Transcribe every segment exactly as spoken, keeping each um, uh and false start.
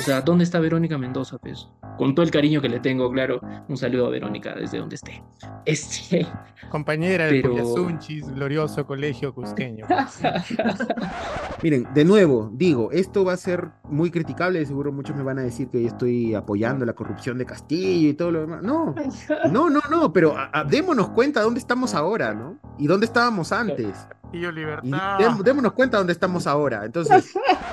sea, ¿dónde está Verónica Mendoza? Pues, con todo el cariño que le tengo, claro, un saludo a Verónica desde donde esté. Este, Compañera del pero... Puyasunchis, glorioso colegio cusqueño, pues. Miren, de nuevo, digo, esto va a ser muy criticable, seguro muchos me van a decir que yo estoy apoyando la corrupción de Castillo y todo lo demás. No, no, no, no, pero a- a- démonos cuenta dónde estamos ahora, ¿no? Y dónde estábamos antes. Tío Y Libertad. dem- démonos cuenta dónde estamos ahora. Entonces,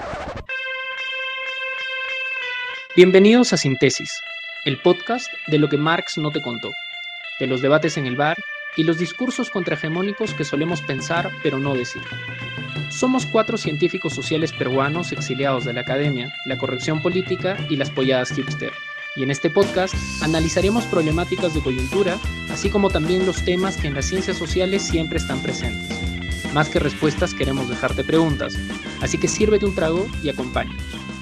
Bienvenidos a Sintesis, el podcast de lo que Marx no te contó, de los debates en el bar y los discursos contrahegemónicos que solemos pensar pero no decir. Somos cuatro científicos sociales peruanos exiliados de la academia, la corrección política y las polladas hipster. Y en este podcast analizaremos problemáticas de coyuntura, así como también los temas que en las ciencias sociales siempre están presentes. Más que respuestas queremos dejarte preguntas, así que sírvete un trago y acompáñanos.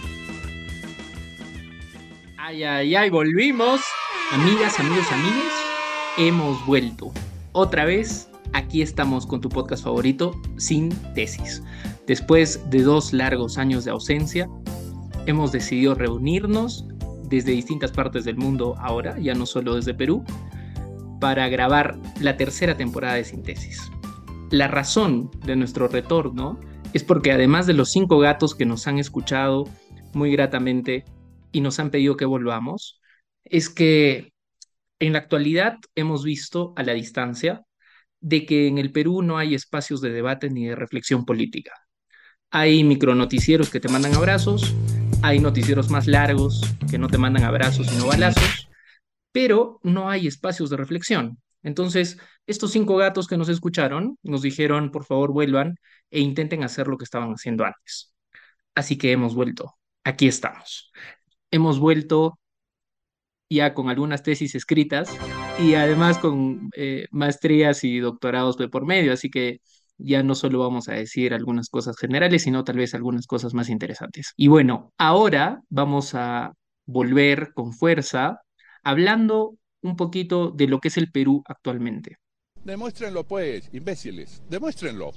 Ay, ay, ay, volvimos. Amigas, amigos, amigues, hemos vuelto. Otra vez, aquí estamos con tu podcast favorito, Sin Tesis. Después de dos largos años de ausencia, hemos decidido reunirnos desde distintas partes del mundo ahora, ya no solo desde Perú, para grabar la tercera temporada de Sin Tesis. La razón de nuestro retorno es porque además de los cinco gatos que nos han escuchado muy gratamente y nos han pedido que volvamos, es que en la actualidad hemos visto a la distancia de que en el Perú no hay espacios de debate ni de reflexión política. Hay micronoticieros que te mandan abrazos, hay noticieros más largos que no te mandan abrazos sino balazos, pero no hay espacios de reflexión. Entonces, estos cinco gatos que nos escucharon nos dijeron, por favor, vuelvan e intenten hacer lo que estaban haciendo antes. Así que hemos vuelto. Aquí estamos. Hemos vuelto ya con algunas tesis escritas y además con eh, maestrías y doctorados de por medio, así que ya no solo vamos a decir algunas cosas generales, sino tal vez algunas cosas más interesantes. Y bueno, ahora vamos a volver con fuerza hablando un poquito de lo que es el Perú actualmente. Demuéstrenlo pues, imbéciles, demuéstrenlo.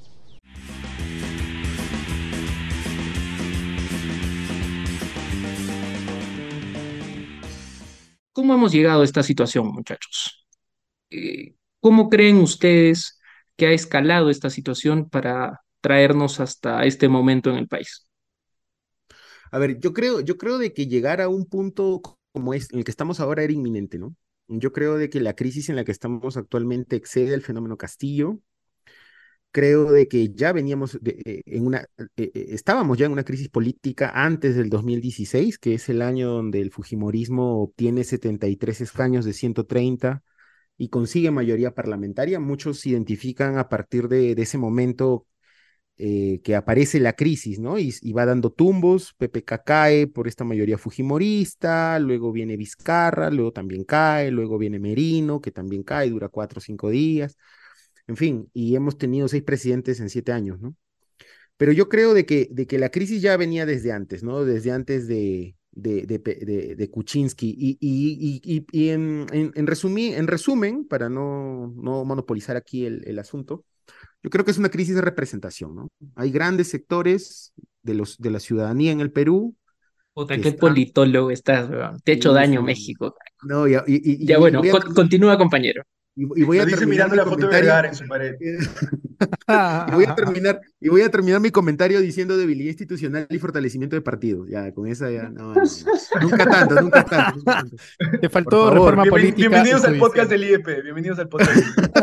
¿Cómo hemos llegado a esta situación, muchachos? Eh, ¿Cómo creen ustedes que ha escalado esta situación para traernos hasta este momento en el país? a ver, yo creo, yo creo de que llegar a un punto como es, en el que estamos ahora era inminente, ¿no? Yo creo de que la crisis en la que estamos actualmente excede el fenómeno Castillo. Creo de que ya veníamos de- eh, en una, eh, eh, estábamos ya en una crisis política antes del dos mil dieciséis, que es el año donde el fujimorismo obtiene setenta y tres escaños de ciento treinta y consigue mayoría parlamentaria. Muchos identifican a partir de, de ese momento eh, que aparece la crisis, ¿no? Y, y va dando tumbos, P P K cae por esta mayoría fujimorista, luego viene Vizcarra, luego también cae, luego viene Merino, que también cae, dura cuatro o cinco días, en fin, y hemos tenido seis presidentes en siete años, ¿no? Pero yo creo de que, de que la crisis ya venía desde antes, ¿no? Desde antes de, de, de, Pe- de- de Kuczynski. Y, y, y, y, y en, en, en, resumí- en resumen, para no, no monopolizar aquí el, el asunto, yo creo que es una crisis de representación, ¿no? Hay grandes sectores de, los, de la ciudadanía en el Perú Puta, que qué están, politólogo estás, weón. Te he hecho sí, daño, sí, México. no, y, y, Ya y, y bueno, voy a, con- continúa, compañero. y, y voy Lo a dice terminar mirando mi la foto de comentario. Vergara en su pared. Y voy a terminar, y voy a terminar mi comentario diciendo debilidad institucional y fortalecimiento de partidos. Ya, con esa ya, no, no, no. Nunca tanto, nunca tanto, nunca tanto. Te Por faltó favor. reforma Bienven- política y bienvenidos al podcast judicial. del I E P. Bienvenidos al podcast del I E P.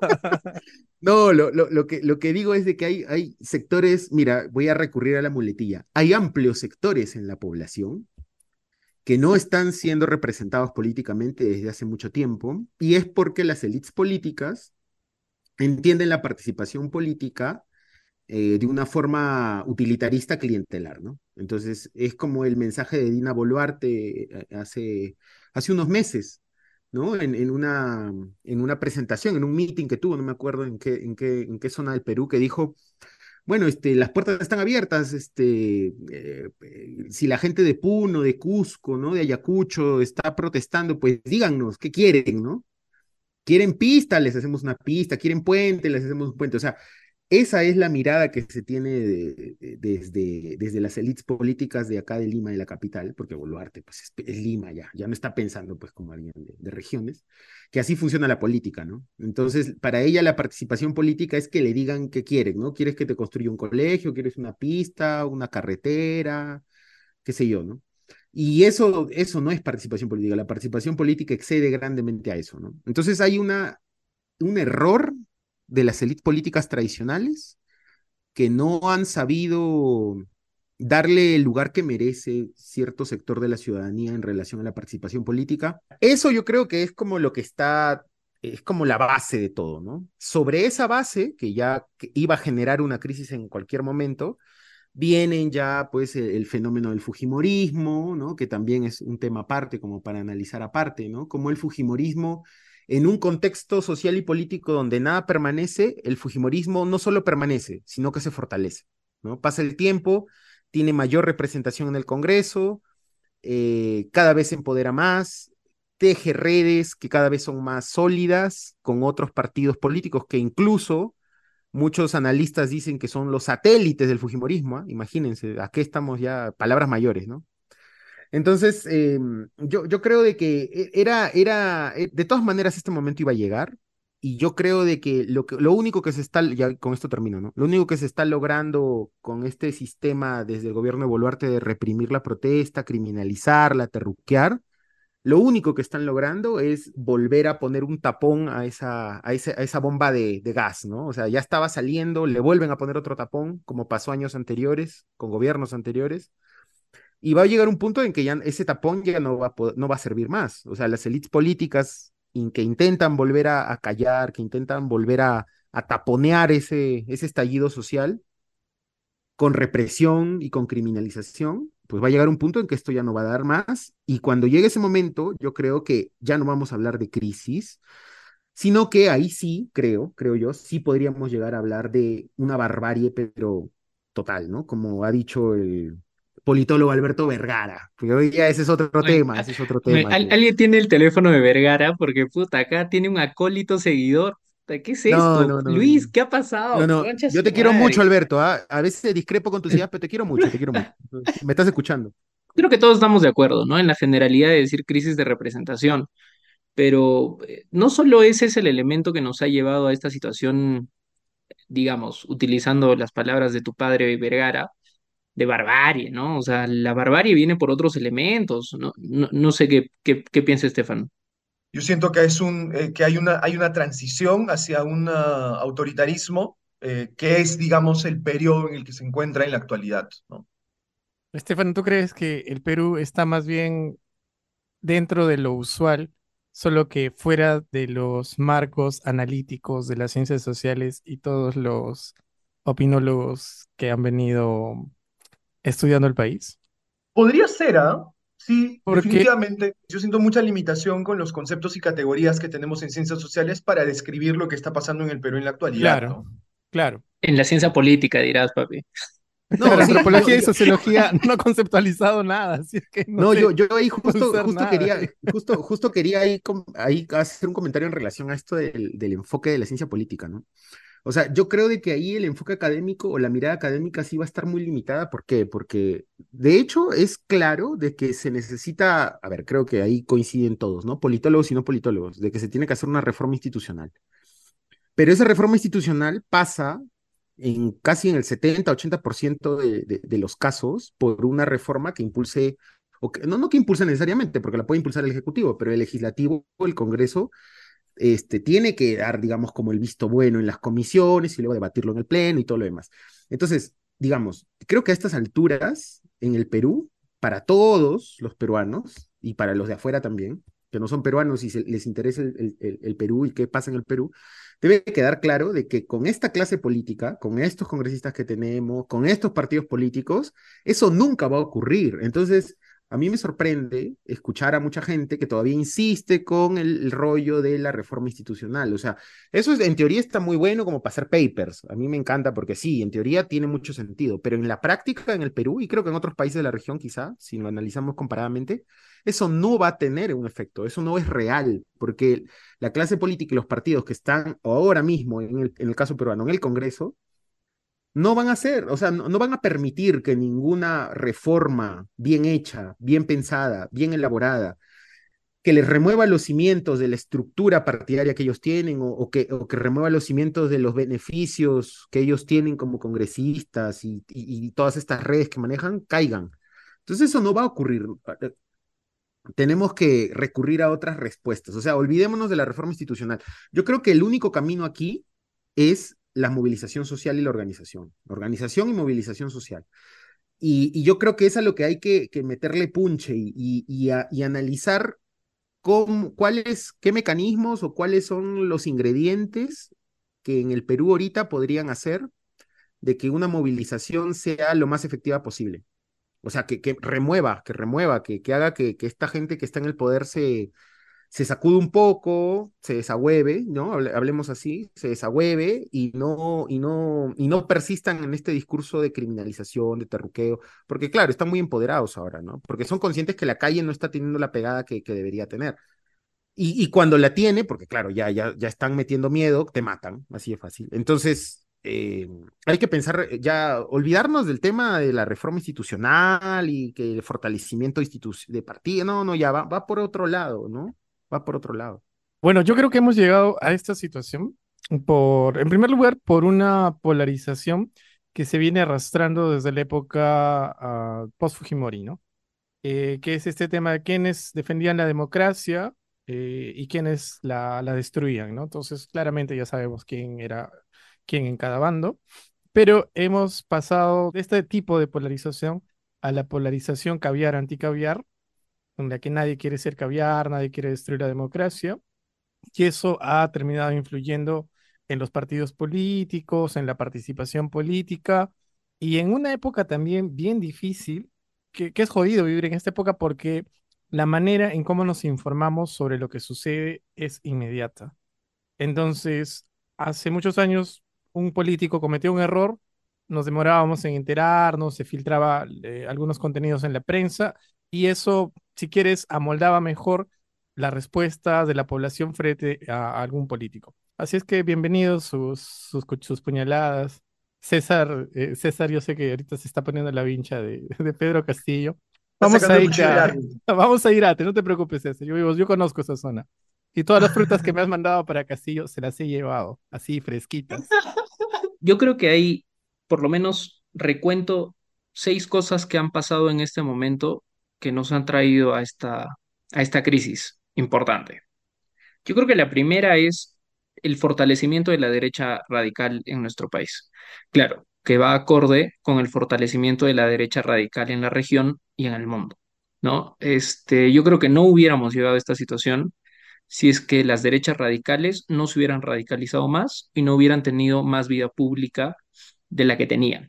No, lo, lo, lo que, lo que digo es de que hay, hay sectores, mira, voy a recurrir a la muletilla. Hay amplios sectores en la población que no están siendo representados políticamente desde hace mucho tiempo, y es porque las élites políticas entienden la participación política eh, de una forma utilitarista clientelar, ¿no? Entonces, es como el mensaje de Dina Boluarte eh, hace, hace unos meses, ¿no? En, en una, en una presentación, en un meeting que tuvo, no me acuerdo en qué, en qué, en qué zona del Perú, que dijo, bueno, este, las puertas están abiertas, este, eh, eh, si la gente de Puno, de Cusco, ¿no? De Ayacucho está protestando, pues díganos, ¿qué quieren, no? ¿Quieren pista? Les hacemos una pista. ¿Quieren puente? Les hacemos un puente. O sea, esa es la mirada que se tiene de- de- desde, desde las élites políticas de acá de Lima, de la capital, porque Boluarte pues, es, es Lima ya, ya no está pensando pues como alguien de, de regiones, que así funciona la política, ¿no? Entonces, para ella la participación política es que le digan qué quieren, ¿no? ¿Quieres que te construya un colegio? ¿Quieres una pista, una carretera? Qué sé yo, ¿no? Y eso, eso no es participación política, la participación política excede grandemente a eso, ¿no? Entonces hay una, un error de las élites políticas tradicionales que no han sabido darle el lugar que merece cierto sector de la ciudadanía en relación a la participación política. Eso yo creo que es como lo que está, es como la base de todo, ¿no? Sobre esa base, que ya que iba a generar una crisis en cualquier momento, vienen ya pues el, el fenómeno del fujimorismo, ¿no? Que también es un tema aparte, como para analizar aparte, ¿no? Como el fujimorismo, en un contexto social y político donde nada permanece, el fujimorismo no solo permanece, sino que se fortalece, ¿no? Pasa el tiempo, tiene mayor representación en el Congreso, eh, cada vez se empodera más, teje redes que cada vez son más sólidas con otros partidos políticos que incluso muchos analistas dicen que son los satélites del Fujimorismo, ¿ah? Imagínense, aquí estamos ya, palabras mayores, ¿no? Entonces, eh, yo, yo creo de que e- era, era, eh, de todas maneras este momento iba a llegar, y yo creo de que lo, que, lo único que se está, ya con esto termino, ¿no? Lo único que se está logrando con este sistema desde el gobierno de Boluarte de reprimir la protesta, criminalizarla, terruquear, lo único que están logrando es volver a poner un tapón a esa, a ese- a esa bomba de, de gas, ¿no? O sea, ya estaba saliendo, le vuelven a poner otro tapón, como pasó años anteriores, con gobiernos anteriores, y va a llegar un punto en que ya ese tapón ya no va a, po- no va a servir más. O sea, las élites políticas in- que intentan volver a, a callar, que intentan volver a, a taponear ese, ese estallido social, con represión y con criminalización, pues va a llegar un punto en que esto ya no va a dar más. Y cuando llegue ese momento, yo creo que ya no vamos a hablar de crisis, sino que ahí sí, creo, creo yo, sí podríamos llegar a hablar de una barbarie, pero total, ¿no? Como ha dicho el politólogo Alberto Vergara, porque hoy ya ese es otro Oye, tema, a- ese es otro me- tema al- que... alguien tiene el teléfono de Vergara porque puta, acá tiene un acólito seguidor. Puta, ¿qué es No, esto? no, no, Luis, ¿qué ha no, pasado? no, Concha yo su te quiero mucho, madre. Alberto, ¿ah? A veces discrepo con tus ideas, pero te quiero mucho, te quiero mucho. Si me estás escuchando. Creo que todos estamos de acuerdo, ¿no? En la generalidad de decir crisis de representación, pero eh, no solo ese es el elemento que nos ha llevado a esta situación, digamos, utilizando las palabras de tu padre Vergara, de barbarie, ¿no? O sea, la barbarie viene por otros elementos, no, no, no sé qué, qué, qué piensa Estefan. Yo siento que, es un, eh, que hay, una, hay una transición hacia un ah, autoritarismo eh, que es, digamos, el periodo en el que se encuentra en la actualidad, ¿no? Estefano, ¿tú crees que el Perú está más bien dentro de lo usual, solo que fuera de los marcos analíticos de las ciencias sociales y todos los opinólogos que han venido estudiando el país? Podría ser, ¿ah? Sí, Porque, definitivamente. Yo siento mucha limitación con los conceptos y categorías que tenemos en ciencias sociales para describir lo que está pasando en el Perú en la actualidad, claro, ¿no? claro, En la ciencia política, dirás, papi. No, pero sí, yo, antropología y yo, sociología no ha conceptualizado nada, así es que no no, yo, sé yo ahí cómo justo, usar justo nada. quería, justo, justo quería ahí, com- ahí hacer un comentario en relación a esto del, del enfoque de la ciencia política, ¿no? O sea, yo creo de que ahí el enfoque académico o la mirada académica sí va a estar muy limitada. ¿Por qué? Porque de hecho es claro de que se necesita, a ver, creo que ahí coinciden todos, ¿no? Politólogos y no politólogos, de que se tiene que hacer una reforma institucional. Pero esa reforma institucional pasa en casi en el setenta, ochenta por ciento de, de, de los casos por una reforma que impulse, o que, no, no que impulse necesariamente, porque la puede impulsar el Ejecutivo, pero el Legislativo, el Congreso, este, tiene que dar, digamos, como el visto bueno en las comisiones y luego debatirlo en el Pleno y todo lo demás. Entonces, digamos, creo que a estas alturas, en el Perú, para todos los peruanos y para los de afuera también, que no son peruanos y se, les interesa el, el, el, el Perú y qué pasa en el Perú, debe quedar claro de que con esta clase política, con estos congresistas que tenemos, con estos partidos políticos, eso nunca va a ocurrir. Entonces, a mí me sorprende escuchar a mucha gente que todavía insiste con el, el rollo de la reforma institucional. O sea, eso es, en teoría está muy bueno como para hacer papers. A mí me encanta porque sí, en teoría tiene mucho sentido, pero en la práctica en el Perú y creo que en otros países de la región quizá, si lo analizamos comparadamente, eso no va a tener un efecto, eso no es real, porque la clase política y los partidos que están ahora mismo, en el, en el caso peruano, en el Congreso, No van a hacer, o sea, no, no van a permitir que ninguna reforma bien hecha, bien pensada, bien elaborada, que les remueva los cimientos de la estructura partidaria que ellos tienen o, o que, o que remueva los cimientos de los beneficios que ellos tienen como congresistas y, y, y todas estas redes que manejan, caigan. Entonces eso no va a ocurrir. Tenemos que recurrir a otras respuestas. O sea, olvidémonos de la reforma institucional. Yo creo que el único camino aquí es la movilización social y la organización. Organización y movilización social. Y, y yo creo que es a lo que hay que, que meterle punche y, y, y, a, y analizar cómo, cuáles, qué mecanismos o cuáles son los ingredientes que en el Perú ahorita podrían hacer de que una movilización sea lo más efectiva posible. O sea, que, que remueva, que remueva, que, que haga que, que esta gente que está en el poder se, se sacude un poco, se desahueve, ¿no? Hable- Hablemos así, se desahueve y no, y no, y no persistan en este discurso de criminalización, de terruqueo, porque claro, están muy empoderados ahora, ¿no? Porque son conscientes que la calle no está teniendo la pegada que, que debería tener. Y, y cuando la tiene, porque claro, ya, ya, ya están metiendo miedo, te matan, así de fácil. Entonces, eh, hay que pensar, eh, ya, olvidarnos del tema de la reforma institucional y que el fortalecimiento institu- de partido, no, no, ya va, va por otro lado, ¿no? Va por otro lado. Bueno, yo creo que hemos llegado a esta situación por, en primer lugar, por una polarización que se viene arrastrando desde la época ah, post-Fujimori, ¿no? Eh, que es este tema de quienes defendían la democracia eh, y quienes la, la destruían, ¿no? Entonces, claramente ya sabemos quién era quién en cada bando, pero hemos pasado de este tipo de polarización a la polarización caviar-anticaviar, donde aquí nadie quiere ser caviar, nadie quiere destruir la democracia, y eso ha terminado influyendo en los partidos políticos, en la participación política, y en una época también bien difícil, que, que es jodido vivir en esta época porque la manera en cómo nos informamos sobre lo que sucede es inmediata. Entonces, hace muchos años, un político cometió un error, nos demorábamos en enterarnos, se filtraba eh, algunos contenidos en la prensa y eso, si quieres, amoldaba mejor la respuesta de la población frente a, a algún político. Así es que bienvenidos sus, sus, cu- sus puñaladas. César, eh, César, yo sé que ahorita se está poniendo la vincha de, de Pedro Castillo. Está Vamos sacando a el ir cuchillo del a, árbitro. vamos a ir a, no te preocupes, César. Yo, vivo- yo conozco esa zona. Y todas las frutas que me has mandado para Castillo se las he llevado, así fresquitas. Yo creo que hay, por lo menos, recuento seis cosas que han pasado en este momento que nos han traído a esta, a esta crisis importante. Yo creo que la primera es el fortalecimiento de la derecha radical en nuestro país. Claro, que va acorde con el fortalecimiento de la derecha radical en la región y en el mundo, ¿no? Este, yo creo que no hubiéramos llegado a esta situación si es que las derechas radicales no se hubieran radicalizado más y no hubieran tenido más vida pública de la que tenían.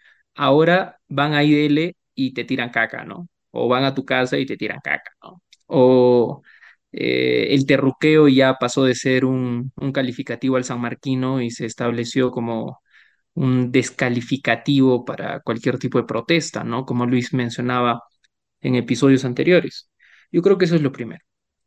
Ahora van a I D L y te tiran caca, ¿no? O van a tu casa y te tiran caca, ¿no? O eh, el terruqueo ya pasó de ser un, un calificativo al sanmarquino y se estableció como un descalificativo para cualquier tipo de protesta, ¿no? Como Luis mencionaba en episodios anteriores. Yo creo que eso es lo primero.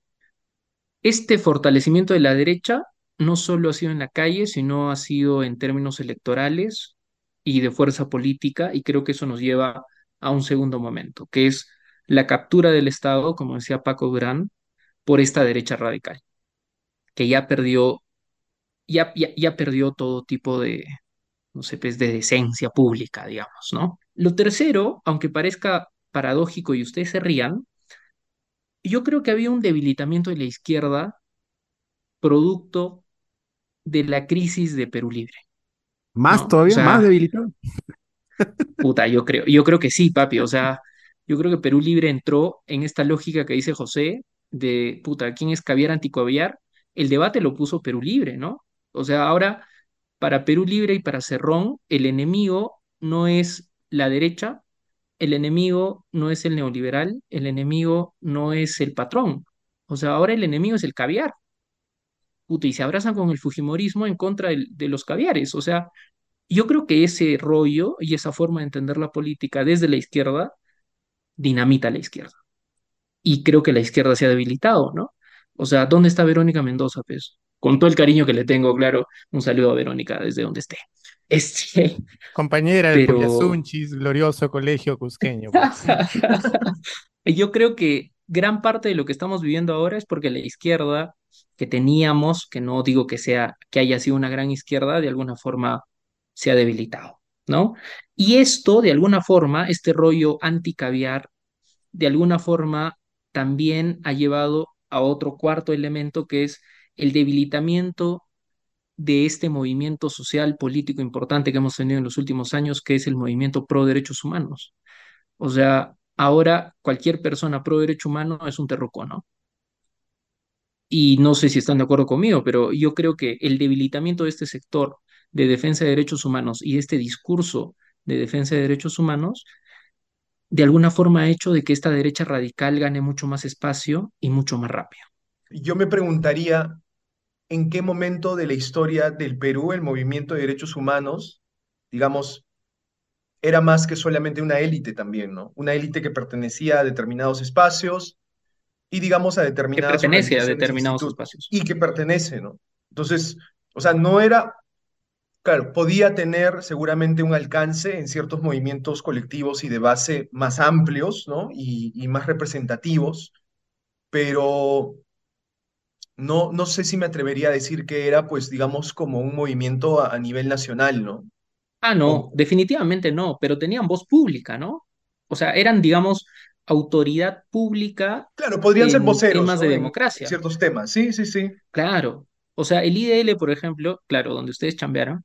Este fortalecimiento de la derecha no solo ha sido en la calle, sino ha sido en términos electorales y de fuerza política, y creo que eso nos lleva a un segundo momento, que es la captura del Estado, como decía Paco Durán, por esta derecha radical, que ya perdió, ya, ya, ya perdió todo tipo de, no sé, pues, de decencia pública, digamos, ¿no? Lo tercero, aunque parezca paradójico y ustedes se rían, yo creo que había un debilitamiento de la izquierda producto de la crisis de Perú Libre, Más ¿no? O todavía, más sea, debilitado. puta, yo creo, yo creo que sí, papi, o sea, yo creo que Perú Libre entró en esta lógica que dice José de, puta, ¿quién es caviar anticaviar? El debate lo puso Perú Libre, ¿no? O sea, ahora, para Perú Libre y para Cerrón, el enemigo no es la derecha, el enemigo no es el neoliberal, el enemigo no es el patrón. O sea, ahora el enemigo es el caviar, puta, y se abrazan con el fujimorismo en contra del- de los caviares. O sea, yo creo que ese rollo y esa forma de entender la política desde la izquierda dinamita a la izquierda. Y creo que la izquierda se ha debilitado, ¿no? O sea, ¿dónde está Verónica Mendoza, pues? Con todo el cariño que le tengo, claro, un saludo a Verónica desde donde esté. Este, Compañera del pero Pollasunchis, glorioso colegio cusqueño, pues. yo creo que gran parte de lo que estamos viviendo ahora es porque la izquierda que teníamos, que no digo que sea, que haya sido una gran izquierda, de alguna forma se ha debilitado, ¿no? Y esto, de alguna forma, este rollo anti-caviar, de alguna forma también ha llevado a otro cuarto elemento que es el debilitamiento de este movimiento social político importante que hemos tenido en los últimos años, que es el movimiento pro derechos humanos. O sea, ahora cualquier persona pro derecho humano es un terruco, ¿no? Y no sé si están de acuerdo conmigo, pero yo creo que el debilitamiento de este sector de defensa de derechos humanos y de este discurso de defensa de derechos humanos, de alguna forma ha hecho de que esta derecha radical gane mucho más espacio y mucho más rápido. Yo me preguntaría, ¿en qué momento de la historia del Perú el movimiento de derechos humanos, digamos, era más que solamente una élite también, ¿no? Una élite que pertenecía a determinados espacios y, digamos, a Que determinadas pertenece a organizaciones e determinados institutos, espacios. y que pertenece, ¿no? Entonces, o sea, no era, claro, podía tener seguramente un alcance en ciertos movimientos colectivos y de base más amplios, ¿no? Y, y más representativos, pero no, no sé si me atrevería a decir que era, pues, digamos, como un movimiento a, a nivel nacional, ¿no? Ah, no, Como, definitivamente no, pero tenían voz pública, ¿no? O sea, eran, digamos, autoridad pública claro, podrían ser en voceros, temas de ¿no? En, en democracia. ciertos temas. Sí, sí, sí. Claro. O sea, el I D L, por ejemplo, claro, donde ustedes chambearon,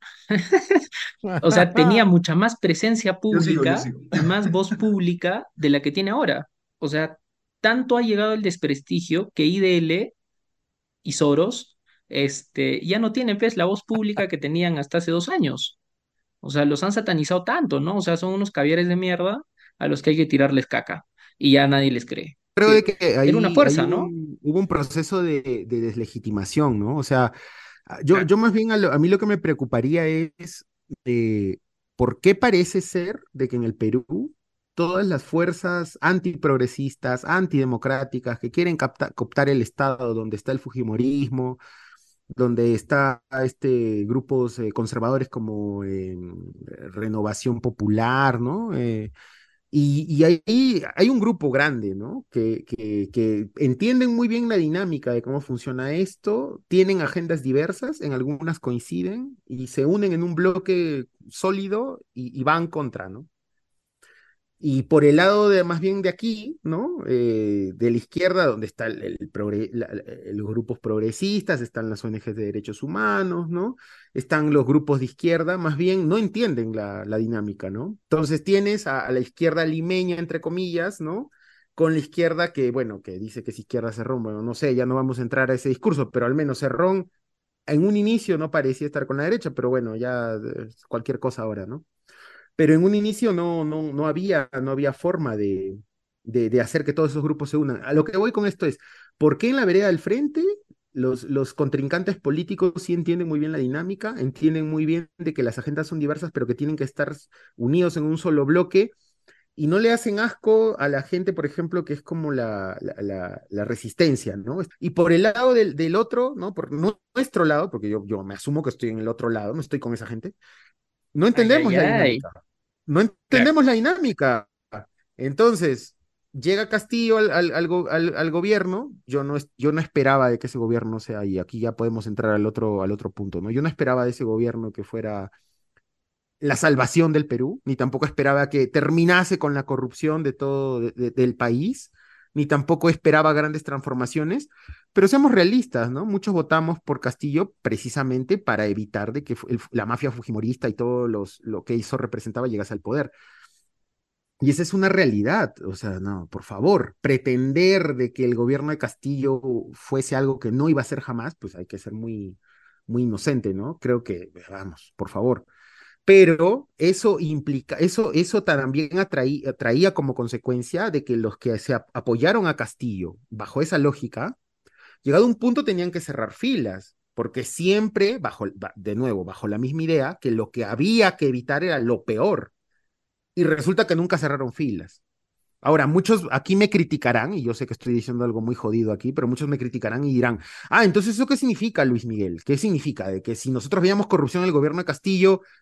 o sea, tenía mucha más presencia Yo sigo, yo pública sigo. y más voz pública de la que tiene ahora. O sea, tanto ha llegado el desprestigio que I D L y Soros, este, ya no tienen, pues, la voz pública que tenían hasta hace dos años. O sea, los han satanizado tanto, ¿no? O sea, son unos caviares de mierda a los que hay que tirarles caca y ya nadie les cree. Creo de Que que era una ahí, ahí fuerza, hubo ¿no? un, hubo un proceso de, de deslegitimación, ¿no? O sea, ah, yo, Claro. yo más bien a, lo- a mí lo que me preocuparía es eh, por qué parece ser de que en el Perú todas las fuerzas antiprogresistas, antidemocráticas, que quieren capta- cooptar el Estado, donde está el fujimorismo, donde está este grupos eh, conservadores como eh, Renovación Popular, ¿no? Eh, y, y ahí hay un grupo grande, ¿no? Que, que, que entienden muy bien la dinámica de cómo funciona esto, tienen agendas diversas, en algunas coinciden y se unen en un bloque sólido y, y van contra, ¿no? Y por el lado de más bien de aquí, ¿no? Eh, de la izquierda, donde están el, el progre- la- la- eh, los grupos progresistas, están las O N Ges de derechos humanos, ¿no? Están los grupos de izquierda, más bien no entienden la, la dinámica, ¿no? Entonces tienes a, a la izquierda limeña, entre comillas, ¿no? Con la izquierda que, bueno, que dice que es izquierda Cerrón, bueno, no sé, ya no vamos a entrar a ese discurso, pero al menos Cerrón en un inicio no parecía estar con la derecha, pero bueno, ya eh, cualquier cosa ahora, ¿no? Pero en un inicio no, no, no había, no había forma de, de, de hacer que todos esos grupos se unan. A lo que voy con esto es, ¿por qué en la vereda del frente los, los contrincantes políticos sí entienden muy bien la dinámica, entienden muy bien de que las agendas son diversas, pero que tienen que estar unidos en un solo bloque y no le hacen asco a la gente, por ejemplo, que es como la, la, la, la resistencia, ¿no? Y por el lado del, del otro, ¿no? Por nuestro lado, porque yo, yo me asumo que estoy en el otro lado, no estoy con esa gente, no Ay, entendemos ay, la ay. dinámica. No Claro. entendemos la dinámica. Entonces, llega Castillo al, al, al, go- al- al gobierno, yo no, es- yo no esperaba de que ese gobierno sea, y aquí ya podemos entrar al otro, al otro punto, ¿no? Yo no esperaba de ese gobierno que fuera la salvación del Perú, ni tampoco esperaba que terminase con la corrupción de todo de- de- del país, ni tampoco esperaba grandes transformaciones, pero seamos realistas, ¿no? Muchos votamos por Castillo precisamente para evitar de que fu- el- la mafia fujimorista y todo los, lo que hizo representaba llegase al poder. Y esa es una realidad, o sea, no, por favor, pretender de que el gobierno de Castillo fuese algo que no iba a ser jamás, pues hay que ser muy, muy inocente, ¿no? Creo que, vamos, por favor. Pero eso implica, eso, eso también atraí- atraía como consecuencia de que los que se ap- apoyaron a Castillo bajo esa lógica, llegado a un punto tenían que cerrar filas, porque siempre, bajo, ba- de nuevo, bajo la misma idea, que lo que había que evitar era lo peor. Y resulta que nunca cerraron filas. Ahora, muchos aquí me criticarán, y yo sé que estoy diciendo algo muy jodido aquí, pero muchos me criticarán y dirán, ah, entonces ¿eso qué significa, Luis Miguel? ¿Qué significa? De que si nosotros veíamos corrupción en el gobierno de Castillo,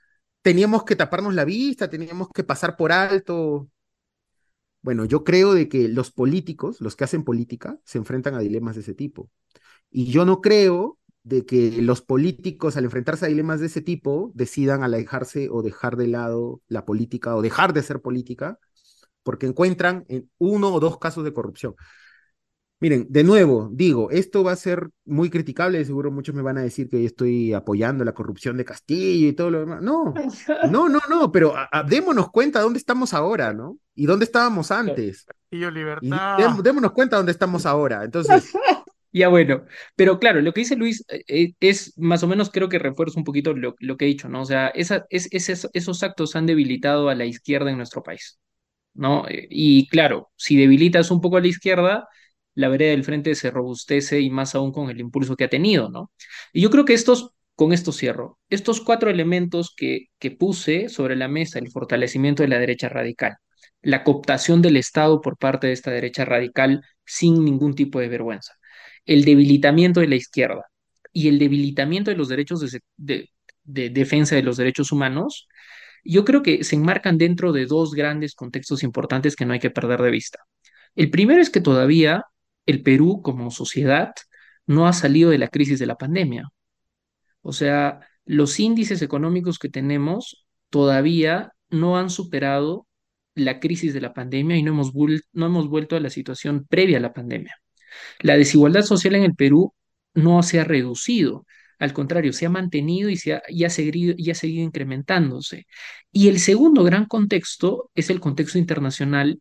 teníamos que taparnos la vista, teníamos que pasar por alto. Bueno, yo creo de que los políticos, los que hacen política, se enfrentan a dilemas de ese tipo. Y yo no creo de que los políticos, al enfrentarse a dilemas de ese tipo, decidan alejarse o dejar de lado la política o dejar de hacer política porque encuentran en uno o dos casos de corrupción. Miren, de nuevo, digo, esto va a ser muy criticable, seguro muchos me van a decir que estoy apoyando la corrupción de Castillo y todo lo demás. No, no, no, no, pero a, a, démonos cuenta dónde estamos ahora, ¿no? Y dónde estábamos antes. Y yo, Y libertad. dé- démonos cuenta dónde estamos ahora. Entonces, Ya bueno, pero claro, lo que dice Luis eh, eh, es más o menos creo que refuerza un poquito lo, lo que he dicho, ¿no? O sea, esa, es, es- esos actos han debilitado a la izquierda en nuestro país, ¿no? Eh, Y claro, si debilitas un poco a la izquierda, la vereda del frente se robustece y más aún con el impulso que ha tenido, ¿no? Y yo creo que estos, con esto cierro, estos cuatro elementos que, que puse sobre la mesa, el fortalecimiento de la derecha radical, la cooptación del Estado por parte de esta derecha radical sin ningún tipo de vergüenza, el debilitamiento de la izquierda y el debilitamiento de los derechos de, se- de de defensa de los derechos humanos, yo creo que se enmarcan dentro de dos grandes contextos importantes que no hay que perder de vista. El primero es que todavía el Perú como sociedad no ha salido de la crisis de la pandemia. O sea, los índices económicos que tenemos todavía no han superado la crisis de la pandemia y no hemos, vuel- no hemos vuelto a la situación previa a la pandemia. La desigualdad social en el Perú no se ha reducido, al contrario, se ha mantenido y, se ha, y ha seguido, y ha seguido incrementándose. Y el segundo gran contexto es el contexto internacional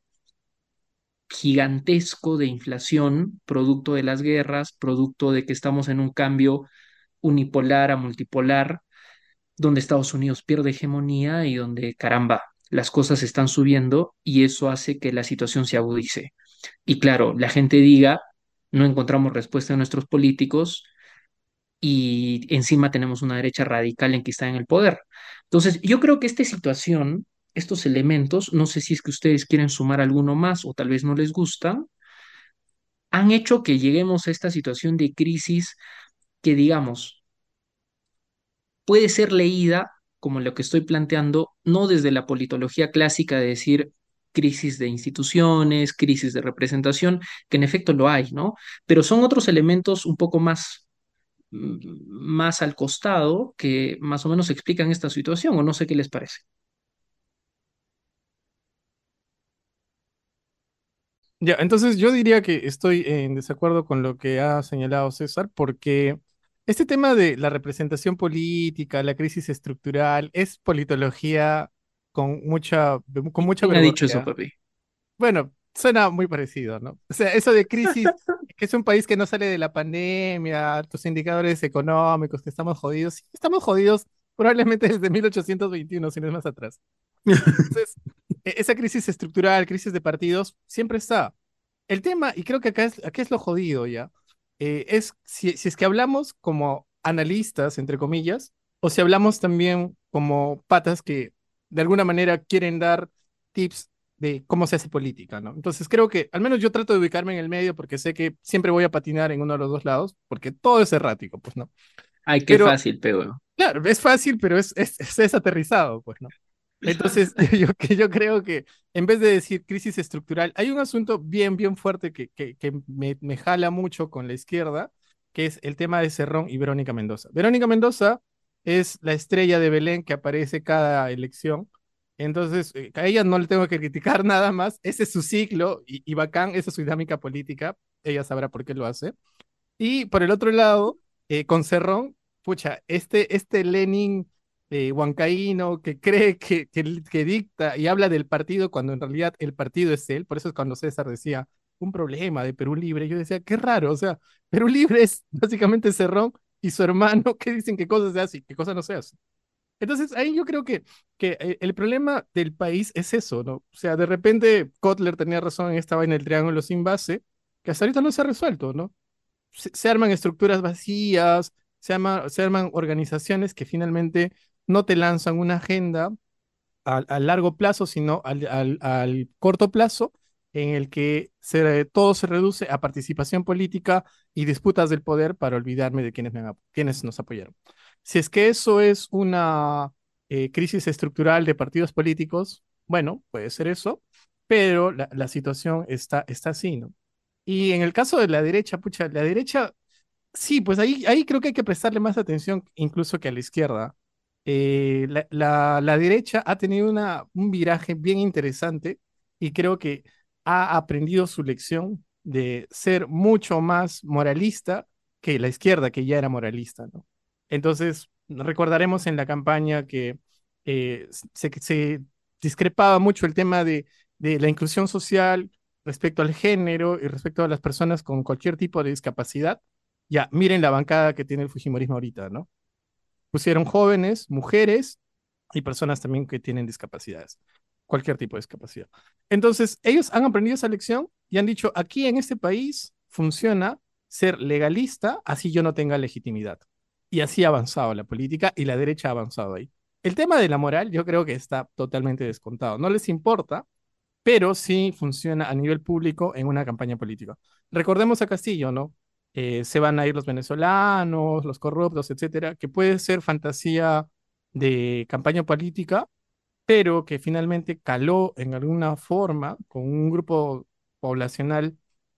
gigantesco de inflación, producto de las guerras, producto de que estamos en un cambio unipolar a multipolar, donde Estados Unidos pierde hegemonía y donde, caramba, las cosas están subiendo y eso hace que la situación se agudice. Y claro, la gente diga, no encontramos respuesta de nuestros políticos y encima tenemos una derecha radical en que está en el poder. Entonces, yo creo que esta situación, estos elementos, no sé si es que ustedes quieren sumar alguno más o tal vez no les gusta, han hecho que lleguemos a esta situación de crisis que, digamos, puede ser leída como lo que estoy planteando, no desde la politología clásica de decir crisis de instituciones, crisis de representación, que en efecto lo hay, ¿no? Pero son otros elementos un poco más, mm, más al costado que más o menos explican esta situación, o no sé qué les parece. Ya, entonces yo diría que estoy en desacuerdo con lo que ha señalado César, porque este tema de la representación política, la crisis estructural, es politología con mucha, con mucha ¿Quién ha dicho eso, verborrea. papi? Bueno, suena muy parecido, ¿no? O sea, eso de crisis, que es un país que no sale de la pandemia, tus indicadores económicos, que estamos jodidos. Sí, estamos jodidos probablemente desde mil ochocientos veintiuno, si no es más atrás. Entonces, e- esa crisis estructural, crisis de partidos, siempre está. El tema, y creo que acá es, acá es lo jodido ya, eh, es si, si es que hablamos como analistas, entre comillas, o si hablamos también como patas que de alguna manera quieren dar tips de cómo se hace política, ¿no? Entonces creo que al menos yo trato de ubicarme en el medio porque sé que siempre voy a patinar en uno de los dos lados, porque todo es errático, pues, ¿no? Ay, qué Pero, fácil, pero. claro, es fácil, pero es, es, es, es aterrizado, pues, ¿no? Entonces, yo, que yo creo que en vez de decir crisis estructural, hay un asunto bien, bien fuerte que, que, que me, me jala mucho con la izquierda, que es el tema de Cerrón y Verónica Mendoza. Verónica Mendoza es la estrella de Belén que aparece cada elección. Entonces, eh, a ella no le tengo que criticar nada más. Ese es su ciclo y, y bacán, esa es su dinámica política. Ella sabrá por qué lo hace. Y por el otro lado, eh, con Cerrón, pucha, este, este Lenin eh, huancaíno que cree que, que, que dicta y habla del partido cuando en realidad el partido es él, por eso es cuando César decía un problema de Perú Libre, yo decía, qué raro, o sea, Perú Libre es básicamente Cerrón y su hermano que dicen qué cosas se hace y qué cosas no se hacen. Entonces, ahí yo creo que, que eh, el problema del país es eso, ¿no? O sea, de repente Kotler tenía razón en esta vaina del triángulo sin base, que hasta ahorita no se ha resuelto, ¿no? se, se arman estructuras vacías, se, arma- se arman organizaciones que finalmente no te lanzan una agenda a, a largo plazo, sino al, al- al corto plazo, en el que se- todo se reduce a participación política y disputas del poder para olvidarme de quienes, me han ap- quienes nos apoyaron. Si es que eso es una eh, crisis estructural de partidos políticos, bueno, puede ser eso, pero la, la situación está, está así, ¿no? Y en el caso de la derecha, pucha, la derecha, sí, pues ahí, ahí creo que hay que prestarle más atención incluso que a la izquierda. Eh, la, la- la derecha ha tenido una, un viraje bien interesante y creo que ha aprendido su lección de ser mucho más moralista que la izquierda, que ya era moralista, ¿no? Entonces, recordaremos en la campaña que eh, se, se discrepaba mucho el tema de, de la inclusión social respecto al género y respecto a las personas con cualquier tipo de discapacidad. Ya, miren la bancada que tiene el Fujimorismo ahorita, ¿no? Pusieron jóvenes, mujeres y personas también que tienen discapacidades, cualquier tipo de discapacidad. Entonces, ellos han aprendido esa lección y han dicho, aquí en este país funciona ser legalista, así yo no tenga legitimidad. Y así ha avanzado la política y la derecha ha avanzado ahí. El tema de la moral yo creo que está totalmente descontado. No les importa, pero sí funciona a nivel público en una campaña política. Recordemos a Castillo, ¿no? Eh, se van a ir los venezolanos, los corruptos, etcétera, que puede ser fantasía de campaña política, pero que finalmente caló en alguna forma con un grupo poblacional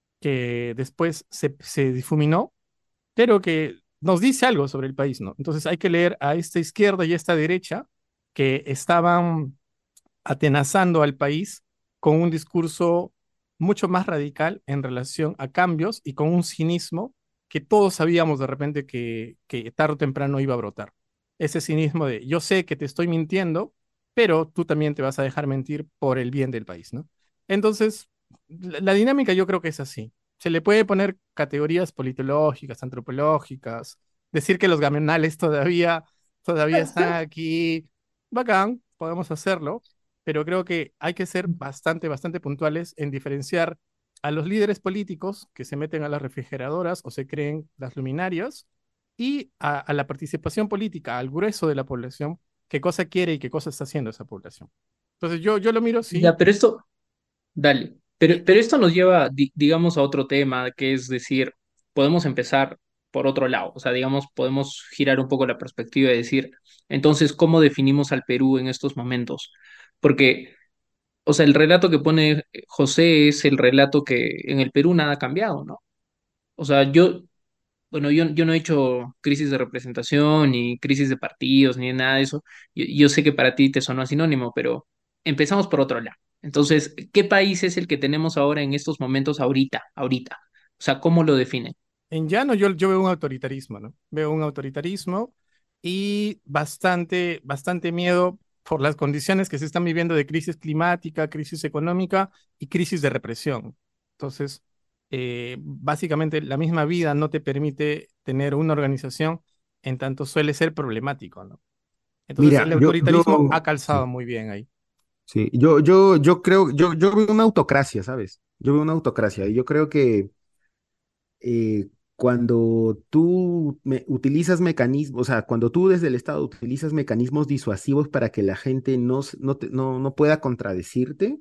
que después se, se difuminó, pero que nos dice algo sobre el país, ¿no? Entonces hay que leer a esta izquierda y a esta derecha que estaban atenazando al país con un discurso mucho más radical en relación a cambios y con un cinismo que todos sabíamos de repente que, que tarde o temprano iba a brotar. Ese cinismo de yo sé que te estoy mintiendo, pero tú también te vas a dejar mentir por el bien del país, ¿no? Entonces, la, la dinámica yo creo que es así. Se le puede poner categorías politológicas, antropológicas, decir que los gamonales todavía, todavía están aquí. Bacán, podemos hacerlo, pero creo que hay que ser bastante, bastante puntuales en diferenciar a los líderes políticos que se meten a las refrigeradoras o se creen las luminarias y a, a la participación política, al grueso de la población, qué cosa quiere y qué cosa está haciendo esa población. Entonces yo, yo lo miro, sí. Ya, pero esto, dale, pero, Y, pero esto nos lleva, di- digamos, a otro tema, que es decir, podemos empezar por otro lado, o sea, digamos, podemos girar un poco la perspectiva y decir, entonces, ¿cómo definimos al Perú en estos momentos? Porque, o sea, el relato que pone José es el relato que en el Perú nada ha cambiado, ¿no? O sea, yo, bueno, yo, yo no he hecho crisis de representación, ni crisis de partidos, ni nada de eso. Yo, yo sé que para ti te sonó sinónimo, pero empezamos por otro lado. Entonces, ¿qué país es el que tenemos ahora en estos momentos, ahorita, ahorita? O sea, ¿cómo lo definen? En llano yo, yo veo un autoritarismo, ¿no? Veo un autoritarismo y bastante, bastante miedo por las condiciones que se están viviendo de crisis climática, crisis económica y crisis de represión. Entonces, eh, básicamente la misma vida no te permite tener una organización, en tanto suele ser problemático, ¿no? Entonces, Mira, el yo, yo, autoritarismo ha calzado sí, muy bien ahí. sí, yo, yo, yo creo, yo, yo veo una autocracia, ¿sabes? Yo veo una autocracia y yo creo que eh, cuando tú me- utilizas mecanismos, o sea, cuando tú desde el Estado utilizas mecanismos disuasivos para que la gente no, s- no, te- no, no pueda contradecirte,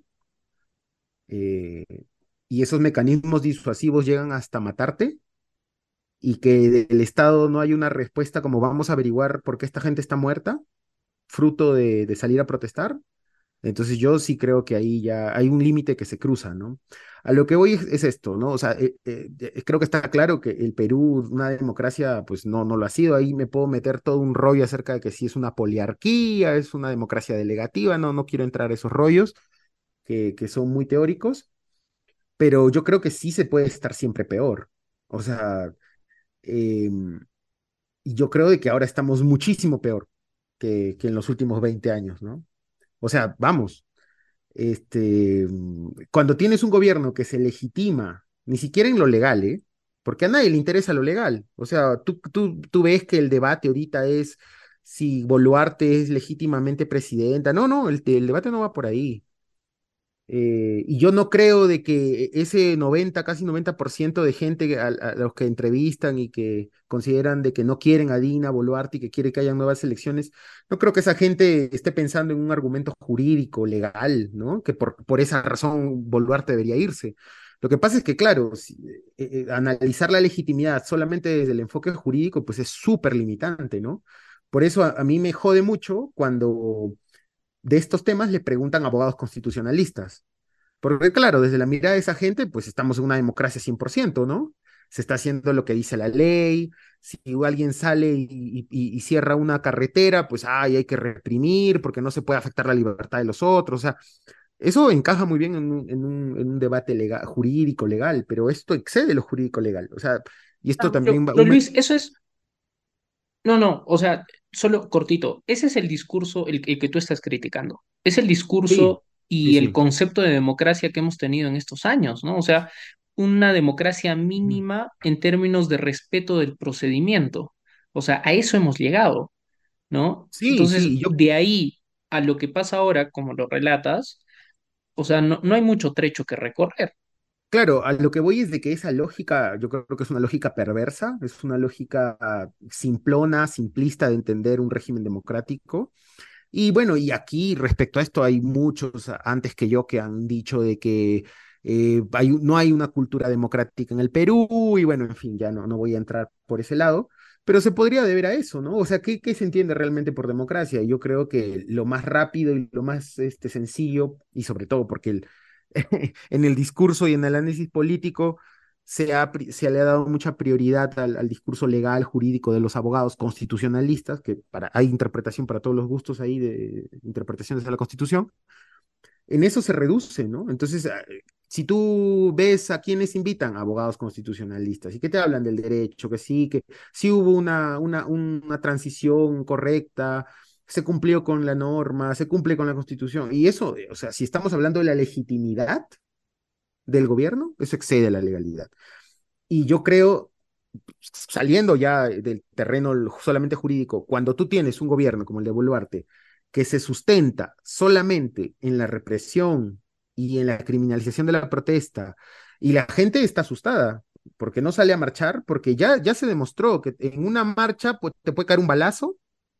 eh, y esos mecanismos disuasivos llegan hasta matarte, y que del Estado no hay una respuesta como vamos a averiguar por qué esta gente está muerta, fruto de, de salir a protestar. Entonces yo sí creo que ahí ya hay un límite que se cruza, ¿no? A lo que voy es, es esto, ¿no? O sea, eh, eh, eh, creo que está claro que el Perú, una democracia, pues no, no lo ha sido. Ahí me puedo meter todo un rollo acerca de que si es una poliarquía, es una democracia delegativa, no, no quiero entrar a esos rollos que, que son muy teóricos, pero yo creo que sí se puede estar siempre peor. O sea, em, y yo creo de que ahora estamos muchísimo peor que, que en los últimos veinte años, ¿no? O sea, vamos. Este, mm, cuando tienes un gobierno que se legitima, ni siquiera en lo legal, ¿eh? Porque a nadie le interesa lo legal. O sea, tú, tú, tú ves que el debate ahorita es si Boluarte es legítimamente presidenta. No, no, el, el debate no va por ahí. Eh, y yo no creo de que ese noventa casi noventa por ciento de gente a, a los que entrevistan y que consideran de que no quieren a Dina Boluarte y que quiere que haya nuevas elecciones, no creo que esa gente esté pensando en un argumento jurídico, legal, ¿no? Que por, por esa razón Boluarte debería irse. Lo que pasa es que, claro, si- eh, eh, analizar la legitimidad solamente desde el enfoque jurídico, pues es súper limitante, ¿no? Por eso a, a mí me jode mucho cuando de estos temas le preguntan a abogados constitucionalistas. Porque claro, desde la mirada de esa gente, pues estamos en una democracia cien por ciento, ¿no? Se está haciendo lo que dice la ley. Si alguien sale y, y- y- y cierra una carretera, pues ay, hay que reprimir porque no se puede afectar la libertad de los otros. O sea, eso encaja muy bien en un, en un, en un debate legal, jurídico, legal, pero esto excede lo jurídico legal. O sea, y esto Ah, pero, también va... pero un me- Luis, eso es, no, no, o sea, solo cortito, ese es el discurso el, el que tú estás criticando. Es el Sí, discurso sí, y el sí. concepto de democracia que hemos tenido en estos años, ¿no? O sea, una democracia Ujú. mínima en términos de respeto del procedimiento. O sea, a eso hemos llegado, ¿no? Sí, Entonces, sí, y yo de ahí a lo que pasa ahora, como lo relatas, o sea, no, no hay mucho trecho que recorrer. claro, a lo que voy es de que esa lógica, yo creo que es una lógica perversa, es una lógica ah, simplona, simplista de entender un régimen democrático. Y bueno, y aquí respecto a esto hay muchos ah, antes que yo que han dicho de que eh, hay, no hay una cultura democrática en el Perú, y bueno, en fin, ya no, no voy a entrar por ese lado, pero se podría deber a eso, ¿no? O sea, ¿qué, qué se entiende realmente por democracia? Yo creo que lo más rápido y lo más este, sencillo, y sobre todo porque el, en el discurso y en el análisis político se, ha, pri- se le ha dado mucha prioridad al, al discurso legal, jurídico de los abogados constitucionalistas, que para, hay interpretación para todos los gustos ahí de interpretaciones de la Constitución. En eso se reduce, ¿no? Entonces, ah, si tú ves a quienes invitan, abogados constitucionalistas, y que te hablan del derecho, que sí, que sí hubo una, una, una transición correcta, se cumplió con la norma, se cumple con la Constitución, y eso, eh, o sea, si estamos hablando de la legitimidad del gobierno, eso excede la legalidad. Y yo creo, saliendo ya del terreno solamente jurídico, cuando tú tienes un gobierno como el de Boluarte, que se sustenta solamente en la represión y en la criminalización de la protesta, y la gente está asustada, porque no sale a marchar, porque ya, ya se demostró que en una marcha pues, te puede caer un balazo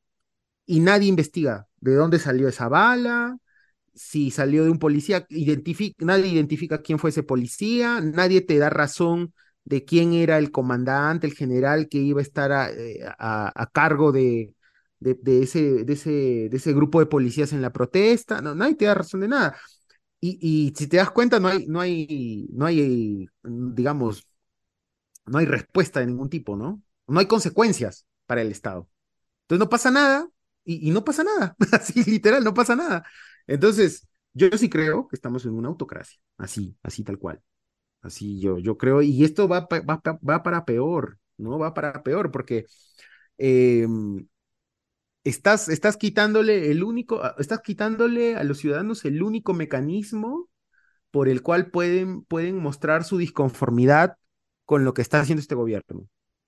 y nadie investiga de dónde salió esa bala, si salió de un policía, identifica, nadie identifica quién fue ese policía, nadie te da razón de quién era el comandante, el general que iba a estar a, eh, a- a cargo de, de, de ese, de, ese, de ese grupo de policías en la protesta, no, nadie te da razón de nada. Y, y si te das cuenta, no hay, no hay, no hay, digamos, no hay respuesta de ningún tipo, ¿no? No hay consecuencias para el Estado. Entonces no pasa nada y, y no pasa nada, así literal, no pasa nada. Entonces, yo sí creo que estamos en una autocracia, así, así tal cual. Así yo, yo creo, y esto va, pa- va, pa- va para peor, ¿no? Va para peor, porque eh, estás, estás quitándole el único, a- estás quitándole a los ciudadanos el único mecanismo por el cual pueden, pueden mostrar su disconformidad con lo que está haciendo este gobierno.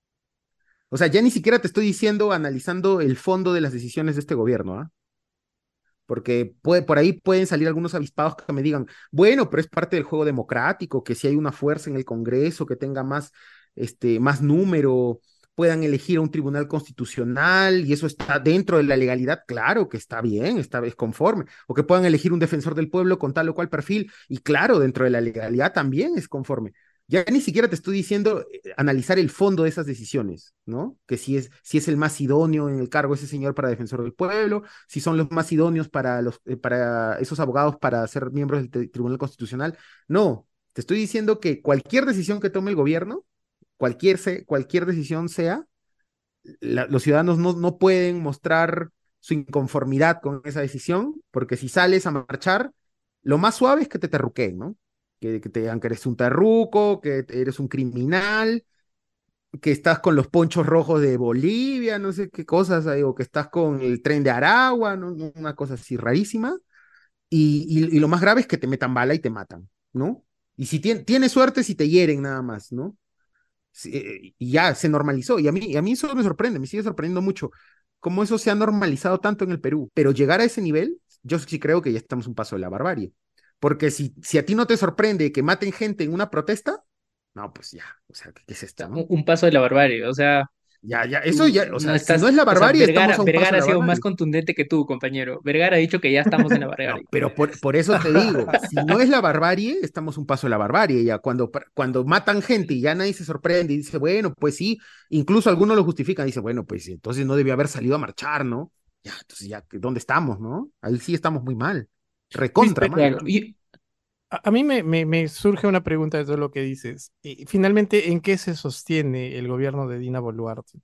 O sea, ya ni siquiera te estoy diciendo analizando el fondo de las decisiones de este gobierno, ¿ah? Porque puede, por ahí pueden salir algunos avispados que me digan, bueno, pero es parte del juego democrático, que si hay una fuerza en el Congreso que tenga más, este, más número, puedan elegir a un tribunal constitucional y eso está dentro de la legalidad, claro que está bien, está es conforme, o que puedan elegir un defensor del pueblo con tal o cual perfil y claro, dentro de la legalidad también es conforme. Ya ni siquiera te estoy diciendo eh, analizar el fondo de esas decisiones, ¿no? Que si es, si es el más idóneo en el cargo ese señor para defensor del pueblo, si son los más idóneos para, los, eh, para esos abogados para ser miembros del t- Tribunal Constitucional. No, te estoy diciendo que cualquier decisión que tome el gobierno, cualquier, se, cualquier decisión sea, la, los ciudadanos no, no pueden mostrar su inconformidad con esa decisión, porque si sales a marchar, lo más suave es que te terruqueen, ¿no? Que, que te digan que eres un terruco, que eres un criminal, que estás con los ponchos rojos de Bolivia, no sé qué cosas, hay, o que estás con el tren de Aragua, ¿no? Una cosa así rarísima. Y, y, y lo más grave es que te metan bala y te matan, ¿no? Y si tien, tienes suerte si te hieren nada más, ¿no? Sí, eh, y ya se normalizó. Y a mí, a mí eso me sorprende, me sigue sorprendiendo mucho cómo eso se ha normalizado tanto en el Perú. Pero llegar a ese nivel, yo sí creo que ya estamos un paso de la barbarie. Porque si, si a ti no te sorprende que maten gente en una protesta, no, pues ya, o sea, ¿qué, qué es esto, Un, no? un paso de la barbarie, o sea, Ya, ya, eso Tú ya, o no sea, si estás, no es la o sea, barbarie, estamos Vergara, a un paso Vergara de ha la sido más barbarie. contundente que tú, compañero. Vergara ha dicho que ya estamos en la No, barbarie. pero por, por eso te digo, si no es la barbarie, estamos un paso de la barbarie. Ya cuando, cuando matan gente y ya nadie se sorprende y dice, bueno, pues sí, incluso algunos lo justifican, dice, bueno, pues entonces no debió haber salido a marchar, ¿no? Ya, entonces ya, ¿dónde estamos, no? Ahí sí estamos muy mal, Luis, recontra pe- mal. Claro, y a, a mí me, me, me surge una pregunta de todo lo que dices. Y finalmente, ¿en qué se sostiene el gobierno de Dina Boluarte?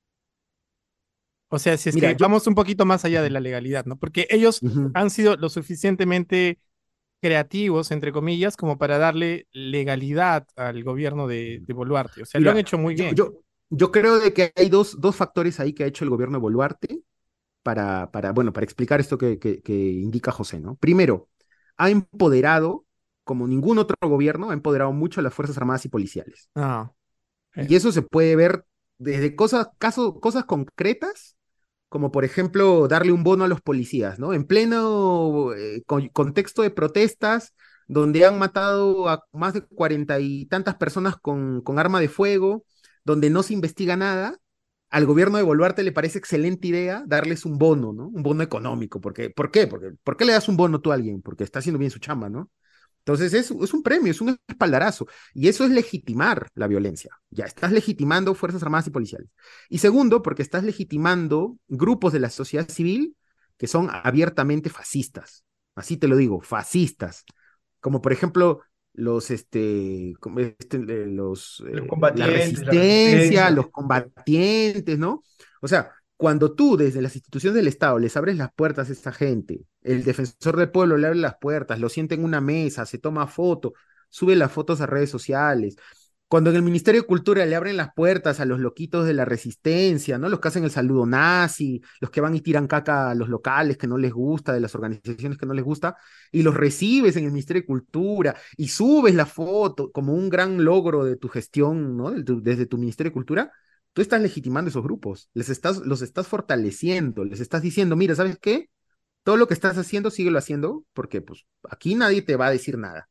O sea, si es Mira, que yo, vamos un poquito más allá de ujú, la legalidad, ¿no? Porque ellos ujú, han sido lo suficientemente creativos, entre comillas, como para darle legalidad al gobierno de, ujú. de Boluarte. O sea, lo han Mira, hecho muy yo, bien. yo, yo creo de que hay dos, dos factores ahí que ha hecho el gobierno de Boluarte para, para, bueno, para explicar esto que, que, que indica José, ¿no? Primero, ha empoderado, como ningún otro gobierno, ha empoderado mucho a las Fuerzas Armadas y Policiales. Ah, Y eso. eso se puede ver desde cosas, caso, cosas concretas, como por ejemplo darle un bono a los policías, ¿no? En pleno eh, con- contexto de protestas, donde han matado a más de cuarenta y tantas personas con, con arma de fuego, donde no se investiga nada, al gobierno de Boluarte le parece excelente idea darles un bono, ¿no? Un bono económico. Porque, ¿por qué? Porque, ¿por qué le das un bono tú a alguien? Porque está haciendo bien su chamba, ¿no? Entonces es, es un premio, es un espaldarazo. Y eso es legitimar la violencia. Ya estás legitimando Fuerzas Armadas y Policiales. Y segundo, porque estás legitimando grupos de la sociedad civil que son abiertamente fascistas. Así te lo digo, fascistas. Como por ejemplo los, este, como este, eh, los, Los eh, la combatientes, la resistencia, resistencia. los combatientes, ¿no? O sea, cuando tú desde las instituciones del Estado les abres las puertas a esta gente, el defensor del pueblo le abre las puertas, lo sienta en una mesa, se toma foto, sube las fotos a redes sociales. Cuando en el Ministerio de Cultura le abren las puertas a los loquitos de la resistencia, ¿no? Los que hacen el saludo nazi, los que van y tiran caca a los locales que no les gusta, de las organizaciones que no les gusta, y los recibes en el Ministerio de Cultura y subes la foto como un gran logro de tu gestión, ¿no? Desde tu Ministerio de Cultura, tú estás legitimando esos grupos, les estás, los estás fortaleciendo, les estás diciendo, mira, ¿sabes qué? Todo lo que estás haciendo, síguelo haciendo, porque pues aquí nadie te va a decir nada.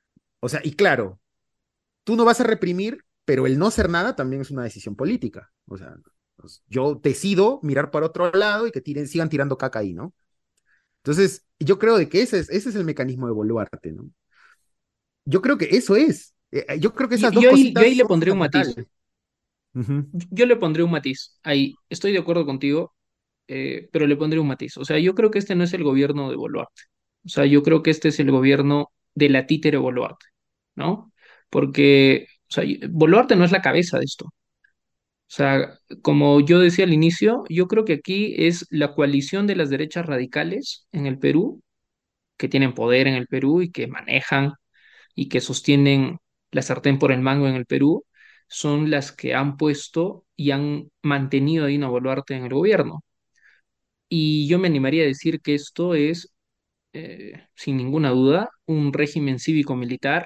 O sea, y claro, tú no vas a reprimir, pero el no hacer nada también es una decisión política. O sea, pues, yo decido mirar para otro lado y que tiren, sigan tirando caca ahí, ¿no? Entonces, yo creo de que ese es, ese es el mecanismo de Boluarte, ¿no? Yo creo que eso es. Eh, eh, yo creo que esas y- dos yo ahí, yo cositas ahí le son pondré un matiz. fundamentales. Ujú, Yo le pondré un matiz. Ahí estoy de acuerdo contigo, eh, pero le pondré un matiz. O sea, yo creo que este no es el gobierno de Boluarte. O sea, yo creo que este es el gobierno de la títere Boluarte, ¿no? Porque, o sea, Boluarte no es la cabeza de esto. O sea, como yo decía al inicio, yo creo que aquí es la coalición de las derechas radicales en el Perú, que tienen poder en el Perú y que manejan y que sostienen la sartén por el mango en el Perú, son las que han puesto y han mantenido a Dina Boluarte en el gobierno. Y yo me animaría a decir que esto es, eh, sin ninguna duda, un régimen cívico-militar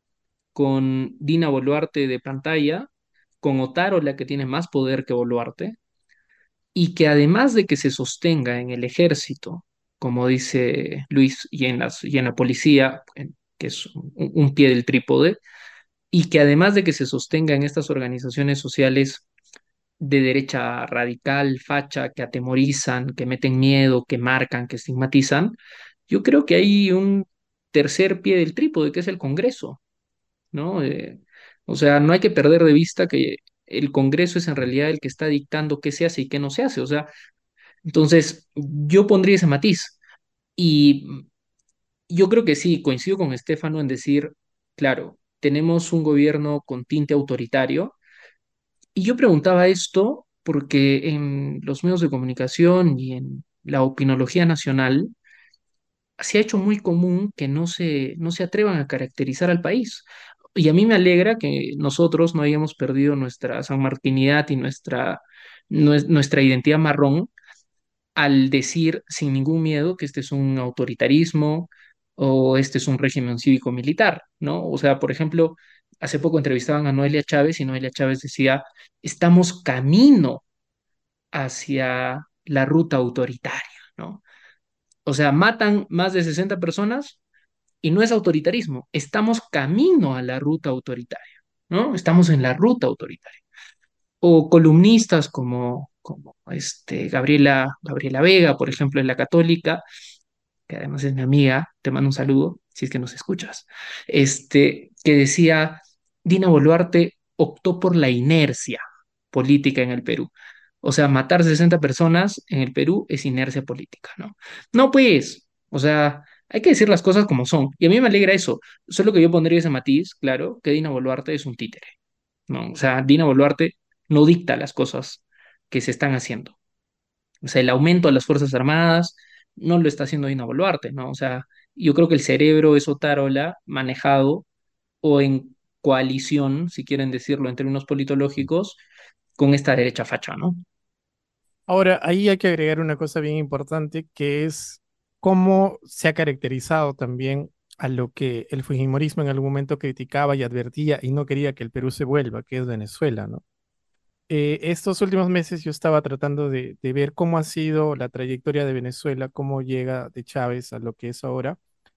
con Dina Boluarte de pantalla, con Otaro, la que tiene más poder que Boluarte, y que además de que se sostenga en el ejército, como dice Luis, y en las, y en la policía, en- que es un, un pie del trípode, y que además de que se sostenga en estas organizaciones sociales de derecha radical, facha, que atemorizan, que meten miedo, que marcan, que estigmatizan, yo creo que hay un tercer pie del trípode, que es el Congreso, ¿no? Eh, o sea, no hay que perder de vista que el Congreso es en realidad el que está dictando qué se hace y qué no se hace. O sea, entonces yo pondría ese matiz. Y yo creo que sí, coincido con Estefano en decir, claro, tenemos un gobierno con tinte autoritario. Y yo preguntaba esto porque en los medios de comunicación y en la opinología nacional se ha hecho muy común que no se, no se atrevan a caracterizar al país. Y a mí me alegra que nosotros no hayamos perdido nuestra sanmartinidad y nuestra, nues- nuestra identidad marrón al decir sin ningún miedo que este es un autoritarismo o este es un régimen cívico-militar, ¿no? O sea, por ejemplo, hace poco entrevistaban a Noelia Chávez y Noelia Chávez decía, estamos camino hacia la ruta autoritaria, ¿no? O sea, matan más de sesenta personas y no es autoritarismo, estamos camino a la ruta autoritaria, ¿no? Estamos en la ruta autoritaria. o columnistas como, como este, Gabriela, Gabriela Vega, por ejemplo, en La Católica, que además es mi amiga, te mando un saludo, si es que nos escuchas, este, que decía, Dina Boluarte optó por la inercia política en el Perú. O sea, matar sesenta personas en el Perú es inercia política, ¿no? No, pues, o sea, hay que decir las cosas como son. Y a mí me alegra eso. Solo que yo pondría ese matiz, claro, que Dina Boluarte es un títere, ¿no? O sea, Dina Boluarte no dicta las cosas que se están haciendo. O sea, el aumento de las Fuerzas Armadas no lo está haciendo Dina Boluarte, ¿no? O sea, yo creo que el cerebro es Otárola manejado o en coalición, si quieren decirlo en términos politológicos, con esta derecha facha, ¿no? Ahora, ahí hay que agregar una cosa bien importante, que es cómo se ha caracterizado también a lo que el fujimorismo en algún momento criticaba y advertía y no quería que el Perú se vuelva, que es Venezuela, ¿no? Eh, estos últimos meses yo estaba tratando de, de ver cómo ha sido la trayectoria de Venezuela, cómo llega de Chávez a lo que es ahora,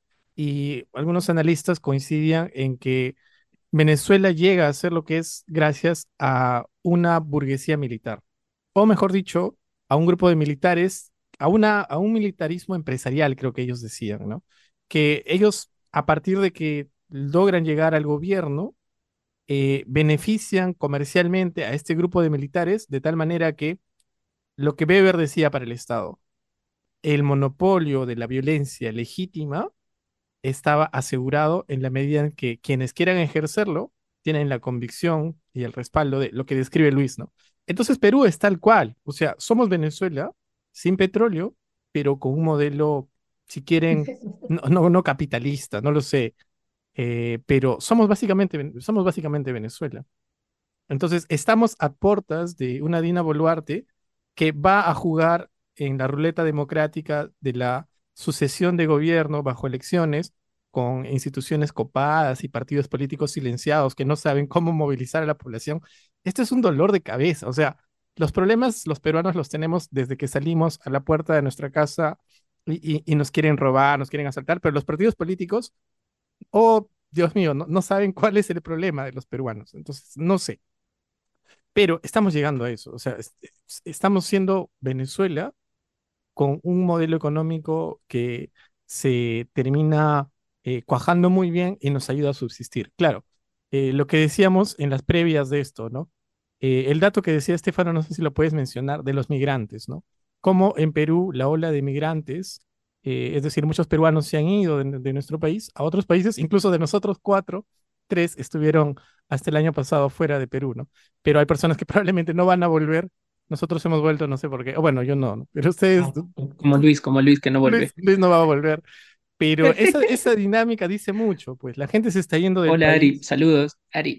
y algunos analistas coincidían en que Venezuela llega a ser lo que es gracias a una burguesía militar, o mejor dicho, a un grupo de militares, a, una, a un militarismo empresarial, creo que ellos decían, ¿no? Que ellos, a partir de que logran llegar al gobierno, eh, benefician comercialmente a este grupo de militares de tal manera que lo que Weber decía para el Estado, el monopolio de la violencia legítima estaba asegurado en la medida en que quienes quieran ejercerlo tienen la convicción y el respaldo de lo que describe Luis, ¿no? Entonces Perú es tal cual, o sea, somos Venezuela sin petróleo, pero con un modelo, si quieren, no, no, no capitalista, no lo sé, eh, pero somos básicamente, somos básicamente Venezuela. Entonces, estamos a puertas de una Dina Boluarte que va a jugar en la ruleta democrática de la sucesión de gobierno bajo elecciones, con instituciones copadas y partidos políticos silenciados que no saben cómo movilizar a la población. Esto es un dolor de cabeza. O sea, los problemas los peruanos los tenemos desde que salimos a la puerta de nuestra casa y, y- y nos quieren robar, nos quieren asaltar, pero los partidos políticos, oh, Dios mío, no, no saben cuál es el problema de los peruanos. Entonces, no sé. Pero estamos llegando a eso, o sea, es- es- estamos siendo Venezuela con un modelo económico que se termina eh, cuajando muy bien y nos ayuda a subsistir. Claro, eh, lo que decíamos en las previas de esto, ¿no? Eh, el dato que decía Estefano, no sé si lo puedes mencionar, de los migrantes, ¿no? Como en Perú la ola de migrantes, eh, es decir, muchos peruanos se han ido de, de nuestro país a otros países, incluso de nosotros cuatro, tres estuvieron hasta el año pasado fuera de Perú, ¿no? Pero hay personas que probablemente no van a volver. Nosotros hemos vuelto, no sé por qué. O bueno, yo no, ¿no? Pero ustedes, Como Luis, como Luis que no Luis, vuelve. Luis no va a volver. Pero esa, esa dinámica dice mucho, pues la gente se está yendo del Hola Ari, país saludos, Ari.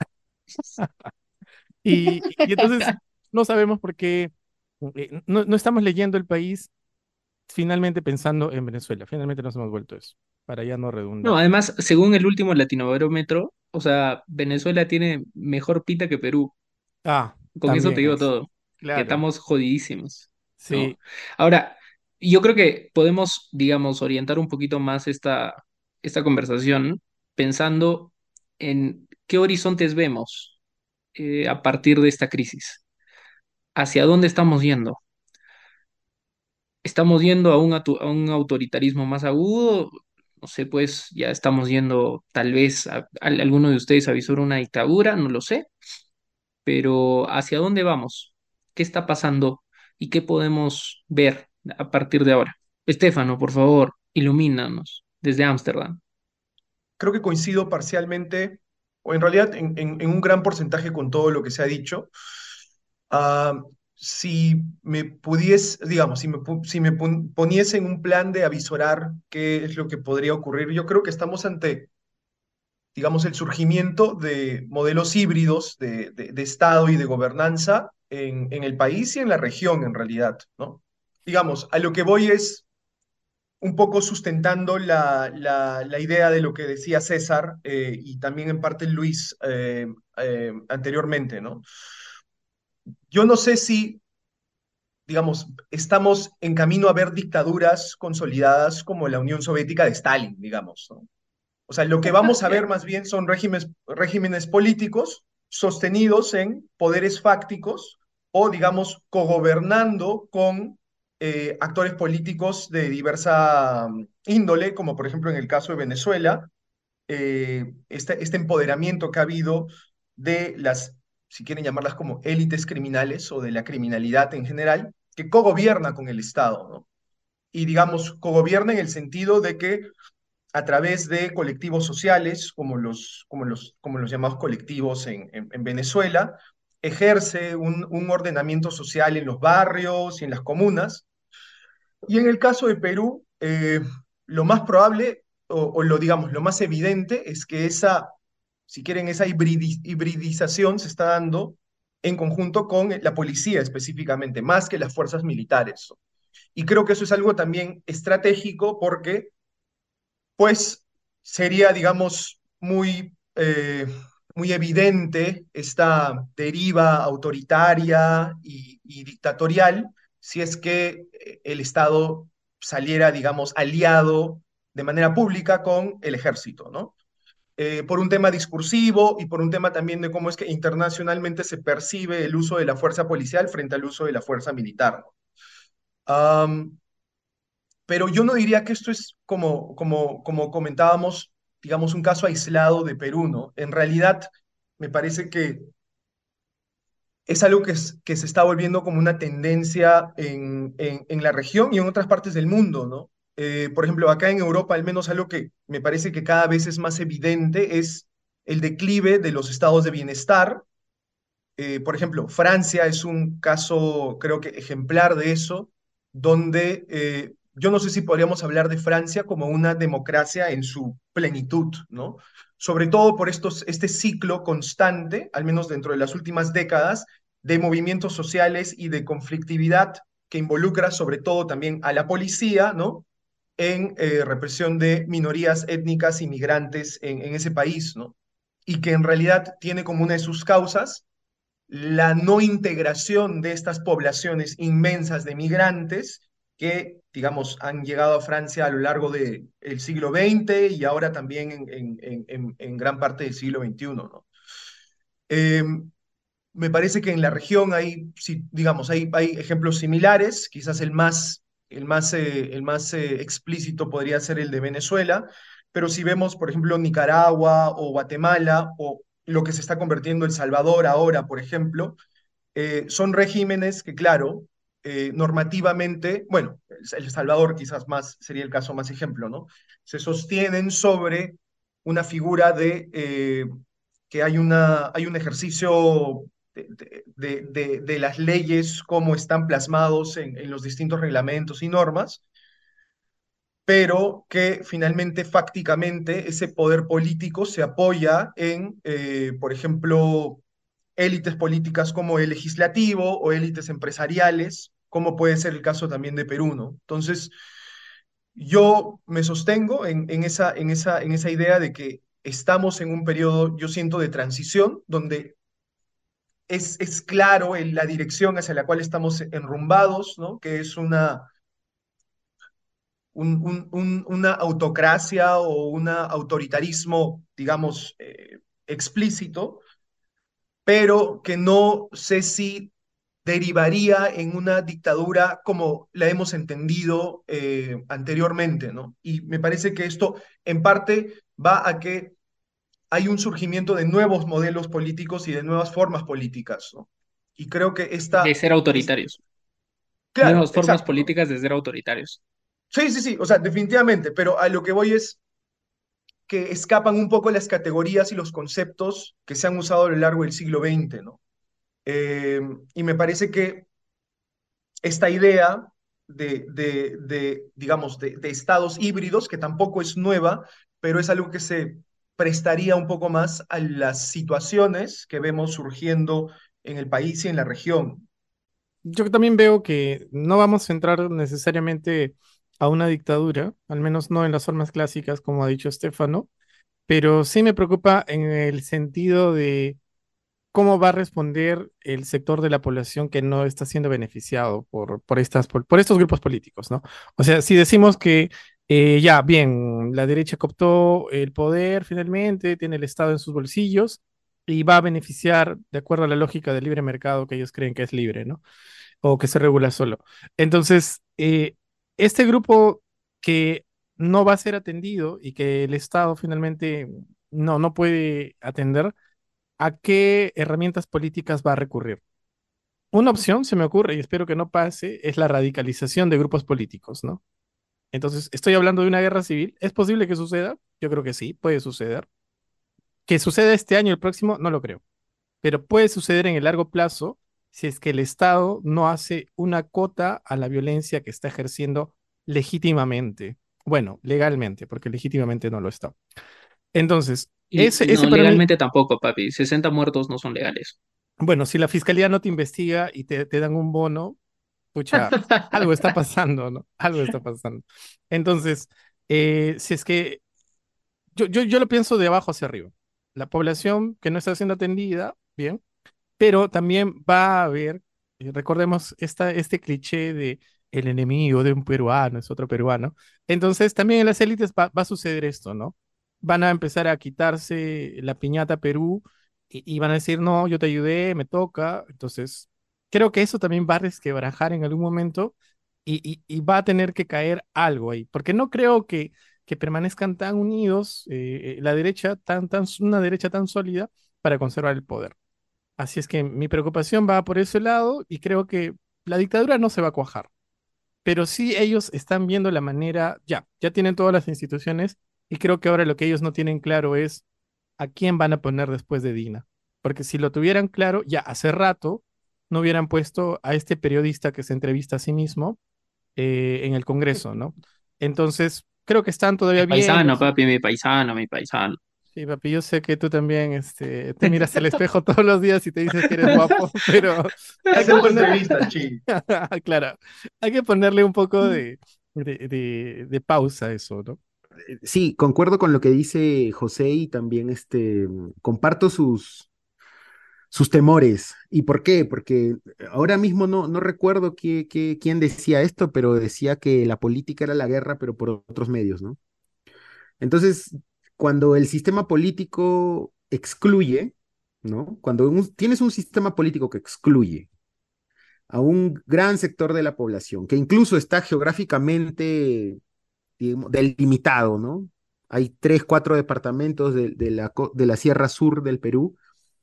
y, y entonces no sabemos por qué, eh, no, no estamos leyendo el país finalmente pensando en Venezuela. Finalmente nos hemos vuelto eso, para ya no No, redundar. además, según el último Latinobarómetro, o sea, Venezuela tiene mejor pita que Perú. Ah, Con eso te también digo es. todo, que Claro, estamos jodidísimos, ¿no? sí. Ahora, yo creo que podemos, digamos, orientar un poquito más esta, esta conversación pensando en qué horizontes vemos eh, a partir de esta crisis. ¿Hacia dónde estamos yendo? ¿Estamos yendo a un, atu- a un autoritarismo más agudo? No sé, pues ya estamos yendo tal vez a, a- alguno de ustedes avisó una dictadura, no lo sé, pero ¿hacia dónde vamos? ¿Qué está pasando? ¿Y qué podemos ver a partir de ahora? Estefano, por favor, ilumínanos desde Ámsterdam. Creo que coincido parcialmente, o en realidad en, en- en un gran porcentaje con todo lo que se ha dicho. Ah, si me pudiese, digamos, si me, pu- si me pon- poniese en un plan de avisorar qué es lo que podría ocurrir, yo creo que estamos ante, digamos, el surgimiento de modelos híbridos de, de- de Estado y de gobernanza en, en el país y en la región, en realidad, ¿no? Digamos, a lo que voy es un poco sustentando la, la- la idea de lo que decía César eh, y también en parte Luis eh, eh, anteriormente, ¿no? Yo no sé si, digamos, estamos en camino a ver dictaduras consolidadas como la Unión Soviética de Stalin, digamos, ¿no? O sea, lo que vamos a ver más bien son regímenes, regímenes políticos sostenidos en poderes fácticos o, digamos, cogobernando con eh, actores políticos de diversa mm, índole, como por ejemplo en el caso de Venezuela, eh, este, este empoderamiento que ha habido de las, si quieren llamarlas como élites criminales o de la criminalidad en general, que cogobierna con el Estado, ¿no? Y digamos, cogobierna en el sentido de que a través de colectivos sociales, como los, como los, como los llamados colectivos en, en, en Venezuela, ejerce un, un ordenamiento social en los barrios y en las comunas. Y en el caso de Perú, eh, lo más probable, o, o, lo digamos, lo más evidente es que esa, si quieren, esa hibridi hibridización se está dando en conjunto con la policía específicamente, más que las fuerzas militares. Y creo que eso es algo también estratégico porque pues sería, digamos, muy, eh, muy evidente esta deriva autoritaria y, y dictatorial si es que eh, el Estado saliera, digamos, aliado de manera pública con el ejército, ¿no? Eh, por un tema discursivo y por un tema también de cómo es que internacionalmente se percibe el uso de la fuerza policial frente al uso de la fuerza militar, ¿no? Um, pero yo no diría que esto es como, como, como comentábamos, digamos, un caso aislado de Perú, ¿no? En realidad, me parece que es algo que, es- que se está volviendo como una tendencia en, en, en la región y en otras partes del mundo, ¿no? Eh, por ejemplo, acá en Europa, al menos algo que me parece que cada vez es más evidente es el declive de los estados de bienestar. Eh, por ejemplo, Francia es un caso, creo que ejemplar de eso, donde eh, yo no sé si podríamos hablar de Francia como una democracia en su plenitud, ¿no? Sobre todo por estos, este ciclo constante, al menos dentro de las últimas décadas, de movimientos sociales y de conflictividad que involucra sobre todo también a la policía, ¿no? En eh, represión de minorías étnicas inmigrantes en, en ese país, ¿no? Y que en realidad tiene como una de sus causas la no integración de estas poblaciones inmensas de migrantes que, digamos, han llegado a Francia a lo largo del siglo veinte y ahora también en, en, en, en gran parte del siglo veintiuno, ¿no? Eh, Me parece que en la región hay, sí, digamos, hay, hay ejemplos similares, quizás el más, el más, eh, el más eh, explícito podría ser el de Venezuela, pero si vemos, por ejemplo, Nicaragua o Guatemala o lo que se está convirtiendo El Salvador ahora, por ejemplo, eh, son regímenes que, claro, eh, normativamente, bueno, El Salvador quizás más sería el caso más ejemplo, ¿no? Se sostienen sobre una figura de eh, que hay, una, hay un ejercicio de, de, de, de las leyes como están plasmados en, en los distintos reglamentos y normas, pero que finalmente, fácticamente, ese poder político se apoya en, eh, por ejemplo, élites políticas como el legislativo o élites empresariales, como puede ser el caso también de Perú, ¿no? Entonces, yo me sostengo en, en esa, en, esa, en esa idea de que estamos en un periodo, yo siento, de transición, donde es, es claro en la dirección hacia la cual estamos enrumbados, ¿no? Que es una, un, un, un, una autocracia o un autoritarismo, digamos, eh, explícito, pero que no sé si derivaría en una dictadura como la hemos entendido eh, anteriormente, ¿no? Y me parece que esto en parte va a que hay un surgimiento de nuevos modelos políticos y de nuevas formas políticas, ¿no? Y creo que De esta, ser es, autoritarios. claro, Nuevas formas exacto, ¿no? políticas de ser autoritarios. Sí, sí, sí, o sea, definitivamente, pero a lo que voy es que escapan un poco las categorías y los conceptos que se han usado a lo largo del siglo veinte, ¿no? Eh, y me parece que esta idea de, de, de digamos, de, de estados híbridos, que tampoco es nueva, pero es algo que se prestaría un poco más a las situaciones que vemos surgiendo en el país y en la región. Yo también veo que no vamos a entrar necesariamente a una dictadura, al menos no en las formas clásicas, como ha dicho Estefano, pero sí me preocupa en el sentido de cómo va a responder el sector de la población que no está siendo beneficiado por, por, estas, por, por estos grupos políticos, ¿no? O sea, si decimos que eh, ya, bien, la derecha cooptó el poder finalmente, tiene el Estado en sus bolsillos, y va a beneficiar de acuerdo a la lógica del libre mercado que ellos creen que es libre, ¿no? O que se regula solo. Entonces, eh, este grupo que no va a ser atendido y que el Estado finalmente no, no puede atender, ¿a qué herramientas políticas va a recurrir? Una opción, se me ocurre, y espero que no pase, es la radicalización de grupos políticos, ¿no? Entonces, estoy hablando de una guerra civil. ¿Es posible que suceda? Yo creo que sí, puede suceder. Que suceda este año, el próximo, no lo creo. Pero puede suceder en el largo plazo si es que el Estado no hace una cota a la violencia que está ejerciendo legítimamente. Bueno, legalmente, porque legítimamente no lo está. Entonces, Y ese, ese no, para mí, legalmente tampoco, papi. Sesenta muertos no son legales. bueno, si la fiscalía no te investiga y te, te dan un bono, pucha, algo está pasando, ¿no? Algo está pasando. Entonces, eh, si es que yo, yo, yo lo pienso de abajo hacia arriba. La población que no está siendo atendida, bien, pero también va a haber, eh, recordemos esta, este cliché de el enemigo de un peruano es otro peruano. Entonces, también en las élites va, va a suceder esto, ¿no? Van a empezar a quitarse la piñata Perú y, y van a decir, no, yo te ayudé, me toca. Entonces, creo que eso también va a resquebrajar en algún momento y, y- y va a tener que caer algo ahí, porque no creo que, que permanezcan tan unidos, eh, eh, la derecha, tan, tan, una derecha tan sólida para conservar el poder. Así es que mi preocupación va por ese lado y creo que la dictadura no se va a cuajar, pero sí ellos están viendo la manera, ya, ya tienen todas las instituciones y creo que ahora lo que ellos no tienen claro es a quién van a poner después de Dina. Porque si lo tuvieran claro, ya hace rato no hubieran puesto a este periodista que se entrevista a sí mismo eh, en el Congreso, ¿no? Entonces, creo que están Mi todavía paisano, viendo. papi, mi paisano, mi paisano. Sí, papi, yo sé que tú también este, te miras al espejo todos los días y te dices que eres guapo, pero ¿Qué hay que hacemos poner, entrevistas, Chi? claro, hay que ponerle un poco de, de, de- de pausa a eso, ¿no? Sí, concuerdo con lo que dice José y también este, comparto sus, sus temores. ¿Y por qué? Porque ahora mismo no, no recuerdo qué, qué- quién decía esto, pero decía que la política era la guerra, pero por otros medios, ¿no? Entonces, cuando el sistema político excluye, ¿no? Cuando un- tienes un sistema político que excluye a un gran sector de la población, que incluso está geográficamente, digamos, delimitado, ¿no? Hay tres, cuatro departamentos de, de la, co- de la Sierra Sur del Perú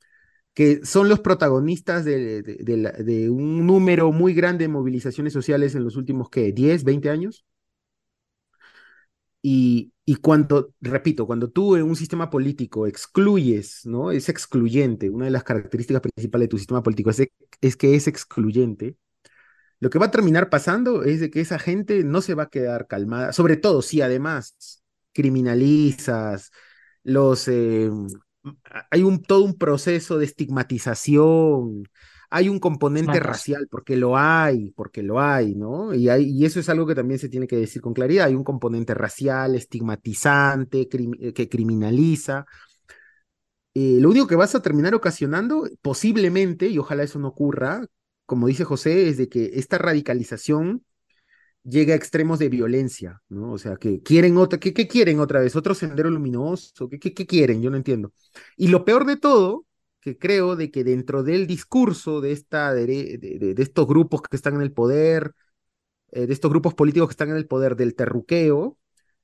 que son los protagonistas de, de- de la- de un número muy grande de movilizaciones sociales en los últimos, ¿qué? Diez, veinte años. Y, y cuando, repito, cuando tú en un sistema político excluyes, ¿no? Es excluyente. Una de las características principales de tu sistema político es, es que es excluyente. Lo que va a terminar pasando es de que esa gente no se va a quedar calmada, sobre todo si además criminalizas, los, eh, hay un, todo un proceso de estigmatización, hay un componente Matas. racial, porque lo hay, porque lo hay, ¿no? Y, hay, y eso es algo que también se tiene que decir con claridad, hay un componente racial, estigmatizante, crim- eh, que criminaliza. Eh, lo único que vas a terminar ocasionando, posiblemente, y ojalá eso no ocurra, como dice José, es de que esta radicalización llegue a extremos de violencia, ¿no? O sea, que quieren otra, ¿qué, qué quieren otra vez? ¿Otro sendero luminoso? ¿Qué, qué, qué quieren? Yo no entiendo. Y lo peor de todo, que creo de que dentro del discurso de, esta, dere- de, de- de estos grupos que están en el poder, eh, de estos grupos políticos que están en el poder del terruqueo,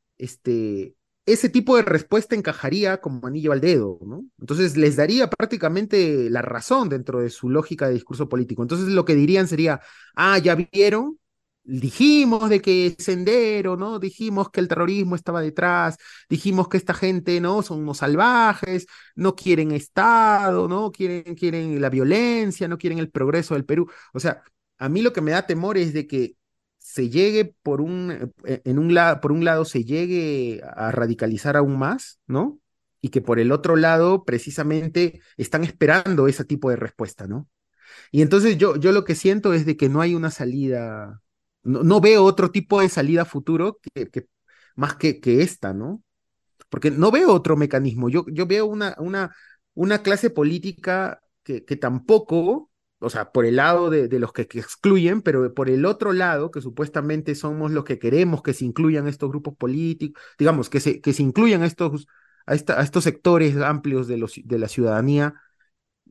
este, ese tipo de respuesta encajaría como anillo al dedo, ¿no? Entonces les daría prácticamente la razón dentro de su lógica de discurso político. Entonces lo que dirían sería, ah, ya vieron, dijimos de que Sendero, ¿no? Dijimos que el terrorismo estaba detrás, dijimos que esta gente, ¿no? Son unos salvajes, no quieren Estado, ¿no? Quieren, quieren la violencia, no quieren el progreso del Perú. O sea, a mí lo que me da temor es de que se llegue por un, eh, en un lado, por un lado se llegue a radicalizar aún más, ¿no? Y que por el otro lado, precisamente, están esperando ese tipo de respuesta, ¿no? Y entonces yo, yo lo que siento es de que no hay una salida, no, no veo otro tipo de salida futuro que, que- más que, que esta, ¿no? Porque no veo otro mecanismo. Yo, yo veo una, una, una clase política que, que tampoco, o sea, por el lado de, de los que, que excluyen, pero por el otro lado, que supuestamente somos los que queremos que se incluyan estos grupos políticos, digamos, que se, que se incluyan estos, a, esta- a estos sectores amplios de, los, de la ciudadanía,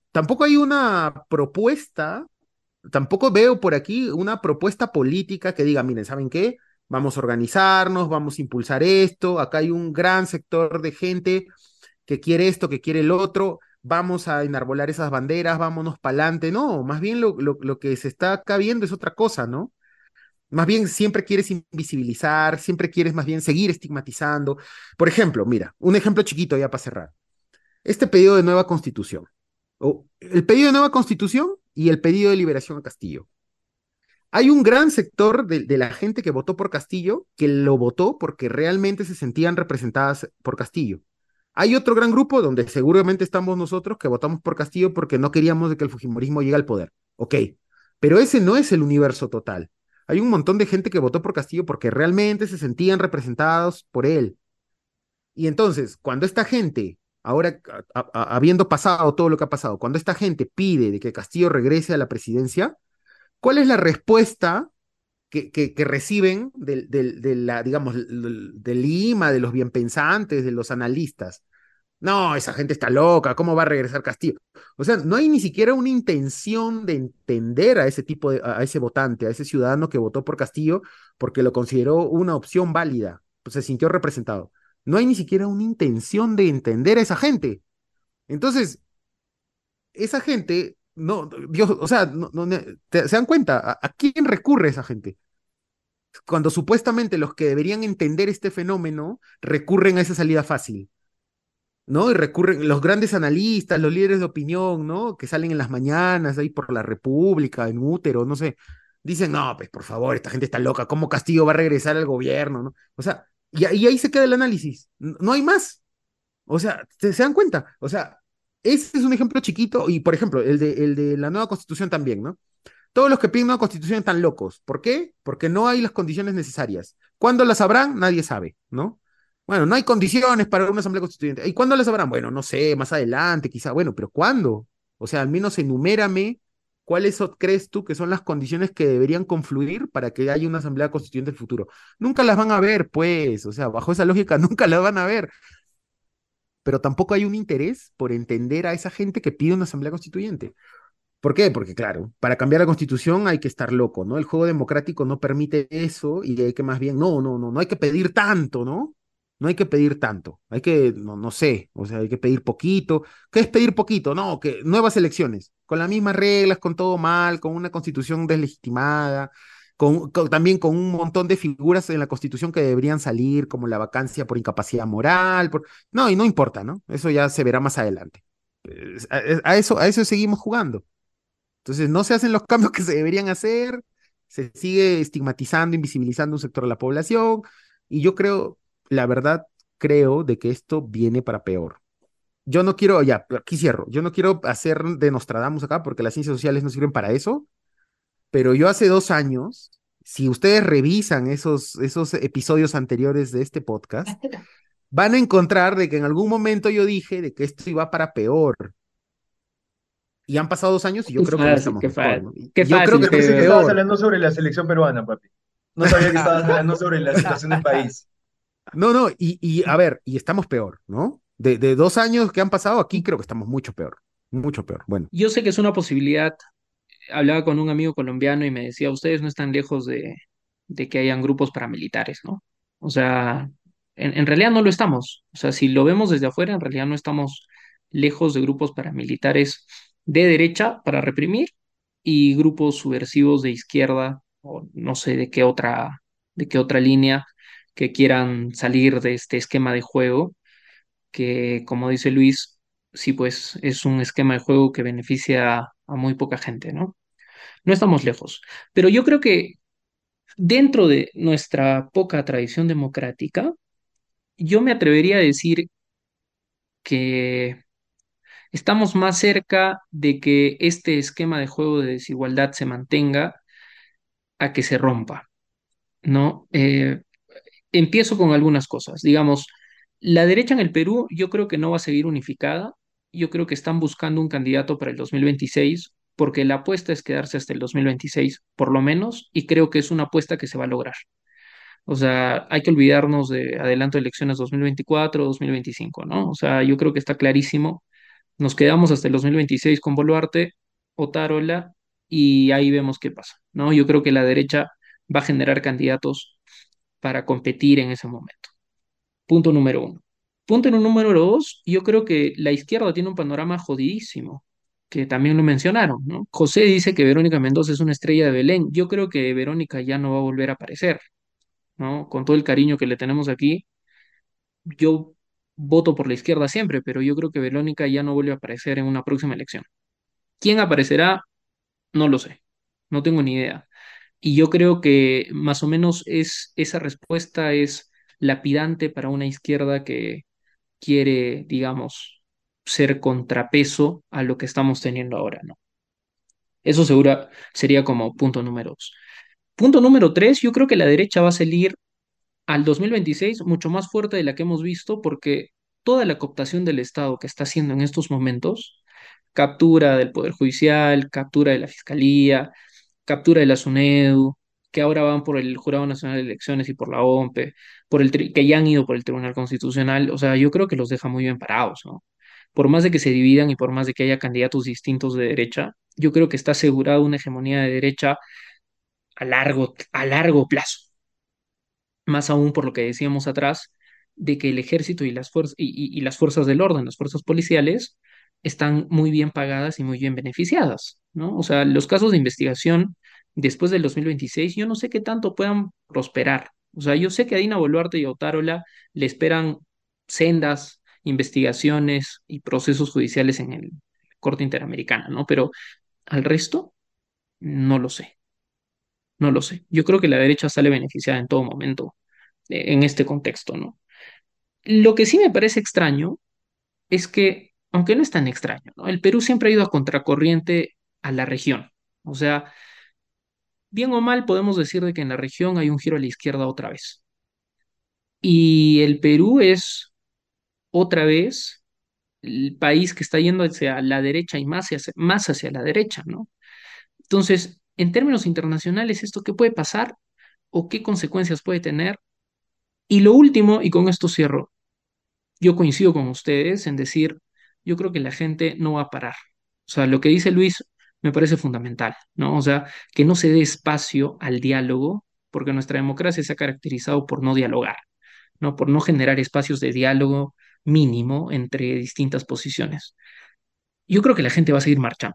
tampoco hay una propuesta, tampoco veo por aquí una propuesta política que diga, miren, ¿saben qué? Vamos a organizarnos, vamos a impulsar esto, acá hay un gran sector de gente que quiere esto, que quiere el otro, vamos a enarbolar esas banderas, vámonos para adelante. No, más bien lo, lo, lo que se está acá viendo es otra cosa, ¿no? Más bien siempre quieres invisibilizar, siempre quieres más bien seguir estigmatizando. Por ejemplo, mira, un ejemplo chiquito ya para cerrar. Este pedido de nueva constitución, o el pedido de nueva constitución y el pedido de liberación a Castillo. Hay un gran sector de, de la gente que votó por Castillo que lo votó porque realmente se sentían representadas por Castillo. Hay otro gran grupo donde seguramente estamos nosotros que votamos por Castillo porque no queríamos de que el Fujimorismo llegue al poder. Ok, pero ese no es el universo total. Hay un montón de gente que votó por Castillo porque realmente se sentían representados por él. Y entonces, cuando esta gente, ahora a- a- habiendo pasado todo lo que ha pasado, cuando esta gente pide de que Castillo regrese a la presidencia, ¿cuál es la respuesta que, que, que reciben del, del- de la, digamos, l- de Lima, de los bienpensantes, de los analistas? No, esa gente está loca, ¿cómo va a regresar Castillo? O sea, no hay ni siquiera una intención de entender a ese tipo de, a ese votante, a ese ciudadano que votó por Castillo porque lo consideró una opción válida, pues se sintió representado. No hay ni siquiera una intención de entender a esa gente. Entonces, esa gente, no, Dios, o sea, no, no, te- ¿se dan cuenta? ¿A, a quién recurre esa gente? Cuando supuestamente los que deberían entender este fenómeno recurren a esa salida fácil. ¿No? Y recurren los grandes analistas, los líderes de opinión, ¿no? Que salen en las mañanas ahí por la República, en útero, no sé. Dicen, no, pues por favor, esta gente está loca, ¿cómo Castillo va a regresar al gobierno, ¿no? O sea, y, y ahí se queda el análisis, n- no hay más. O sea, ¿se, se dan cuenta? O sea, ese es un ejemplo chiquito, y por ejemplo, el de, el de la nueva constitución también, ¿no? Todos los que piden nueva constitución están locos. ¿Por qué? Porque no hay las condiciones necesarias. ¿Cuándo las habrán? Nadie sabe, ¿no? Bueno, no hay condiciones para una asamblea constituyente. ¿Y cuándo las habrán? Bueno, no sé, más adelante, quizá. Bueno, pero ¿cuándo? O sea, al menos enumérame cuáles son- crees tú que son las condiciones que deberían confluir para que haya una asamblea constituyente del futuro. Nunca las van a ver, pues. O sea, bajo esa lógica, nunca las van a ver. Pero tampoco hay un interés por entender a esa gente que pide una asamblea constituyente. ¿Por qué? Porque, claro, para cambiar la constitución hay que estar loco, ¿no? El juego democrático no permite eso y hay que más bien, no, no, no, no hay que pedir tanto, ¿no? No hay que pedir tanto, hay que, no, no sé, o sea, hay que pedir poquito. ¿Qué es pedir poquito? No, que nuevas elecciones, con las mismas reglas, con todo mal, con una constitución deslegitimada, con, con- también con un montón de figuras en la constitución que deberían salir, como la vacancia por incapacidad moral, por... No, y no importa, ¿no? Eso ya se verá más adelante. Es- A, a eso, a eso seguimos jugando. Entonces no se hacen los cambios que se deberían hacer, se sigue estigmatizando, invisibilizando un sector de la población, y yo creo, la verdad, creo de que esto viene para peor. Yo no quiero, ya, aquí cierro, yo no quiero hacer de Nostradamus acá porque las ciencias sociales no sirven para eso, pero yo hace dos años, si ustedes revisan esos, esos episodios anteriores de este podcast, van a encontrar de que en algún momento yo dije de que esto iba para peor. Y han pasado dos años y yo Qué creo que no fácil, estamos qué mejor, fácil, ¿no? Y, qué y yo creo fácil, que Yo estamos pensé que Pedro. estabas peor. hablando sobre la selección peruana, papi. No sabía que estabas hablando sobre la situación del país. No, no, y, y a ver, y estamos peor, ¿no? De, de dos años que han pasado, aquí creo que estamos mucho peor, mucho peor. Bueno, Yo sé que es una posibilidad. Hablaba con un amigo colombiano y me decía, ustedes no están lejos de, de que hayan grupos paramilitares, ¿no? O sea, en, en realidad no lo estamos. O sea, si lo vemos desde afuera, en realidad no estamos lejos de grupos paramilitares de derecha para reprimir y grupos subversivos de izquierda o no sé de qué otra, de qué otra línea que quieran salir de este esquema de juego, que como dice Luis, sí, pues es un esquema de juego que beneficia a muy poca gente, ¿no? No estamos lejos. Pero yo creo que dentro de nuestra poca tradición democrática, yo me atrevería a decir que estamos más cerca de que este esquema de juego de desigualdad se mantenga a que se rompa, ¿no? Eh, empiezo con algunas cosas. Digamos, la derecha en el Perú yo creo que no va a seguir unificada. Yo creo que están buscando un candidato para el dos mil veintiséis porque la apuesta es quedarse hasta el dos mil veintiséis, por lo menos, y creo que es una apuesta que se va a lograr. O sea, hay que olvidarnos de adelanto de elecciones dos mil veinticuatro, dos mil veinticinco, ¿no? O sea, yo creo que está clarísimo Nos quedamos hasta el dos mil veintiséis con Boluarte, Otárola, y ahí vemos qué pasa, ¿no? Yo creo que la derecha va a generar candidatos para competir en ese momento. Punto número uno. Punto número dos, yo creo que la izquierda tiene un panorama jodidísimo, que también lo mencionaron, ¿no? José dice que Verónica Mendoza es una estrella de Belén. Yo creo que Verónica ya no va a volver a aparecer, ¿no? Con todo el cariño que le tenemos aquí, yo voto por la izquierda siempre, pero yo creo que Verónica ya no vuelve a aparecer en una próxima elección. ¿Quién aparecerá? No lo sé, no tengo ni idea. Y yo creo que más o menos es, esa respuesta es lapidante para una izquierda que quiere, digamos, ser contrapeso a lo que estamos teniendo ahora, ¿no? Eso segura sería como punto número dos. Punto número tres, yo creo que la derecha va a salir al dos mil veintiséis mucho más fuerte de la que hemos visto porque toda la cooptación del Estado que está haciendo en estos momentos, captura del Poder Judicial, captura de la Fiscalía, captura de la SUNEDU, que ahora van por el Jurado Nacional de Elecciones y por la O M P E, por el tri- que ya han ido por el Tribunal Constitucional, o sea, yo creo que los deja muy bien parados, ¿no? Por más de que se dividan y por más de que haya candidatos distintos de derecha, yo creo que está asegurada una hegemonía de derecha a largo, a largo plazo, más aún por lo que decíamos atrás, de que el ejército y las, fuerzas y, y- y las fuerzas del orden, las fuerzas policiales, están muy bien pagadas y muy bien beneficiadas, ¿no? O sea, los casos de investigación después del dos mil veintiséis, yo no sé qué tanto puedan prosperar. O sea, yo sé que a Dina Boluarte y a Otárola le esperan sendas investigaciones y procesos judiciales en el Corte Interamericana, ¿no? Pero al resto, no lo sé, no lo sé. Yo creo que la derecha sale beneficiada en todo momento eh, en este contexto, ¿no? Lo que sí me parece extraño es que, aunque no es tan extraño, ¿no? El Perú siempre ha ido a contracorriente a la región. O sea, bien o mal podemos decir de que en la región hay un giro a la izquierda otra vez. Y el Perú es otra vez el país que está yendo hacia la derecha y más hacia, más hacia la derecha, ¿no? Entonces, en términos internacionales, ¿esto qué puede pasar o qué consecuencias puede tener? Y lo último, y con esto cierro, yo coincido con ustedes en decir, yo creo que la gente no va a parar. O sea, lo que dice Luis me parece fundamental, ¿no? O sea, que no se dé espacio al diálogo, porque nuestra democracia se ha caracterizado por no dialogar, ¿no? Por no generar espacios de diálogo mínimo entre distintas posiciones. Yo creo que la gente va a seguir marchando,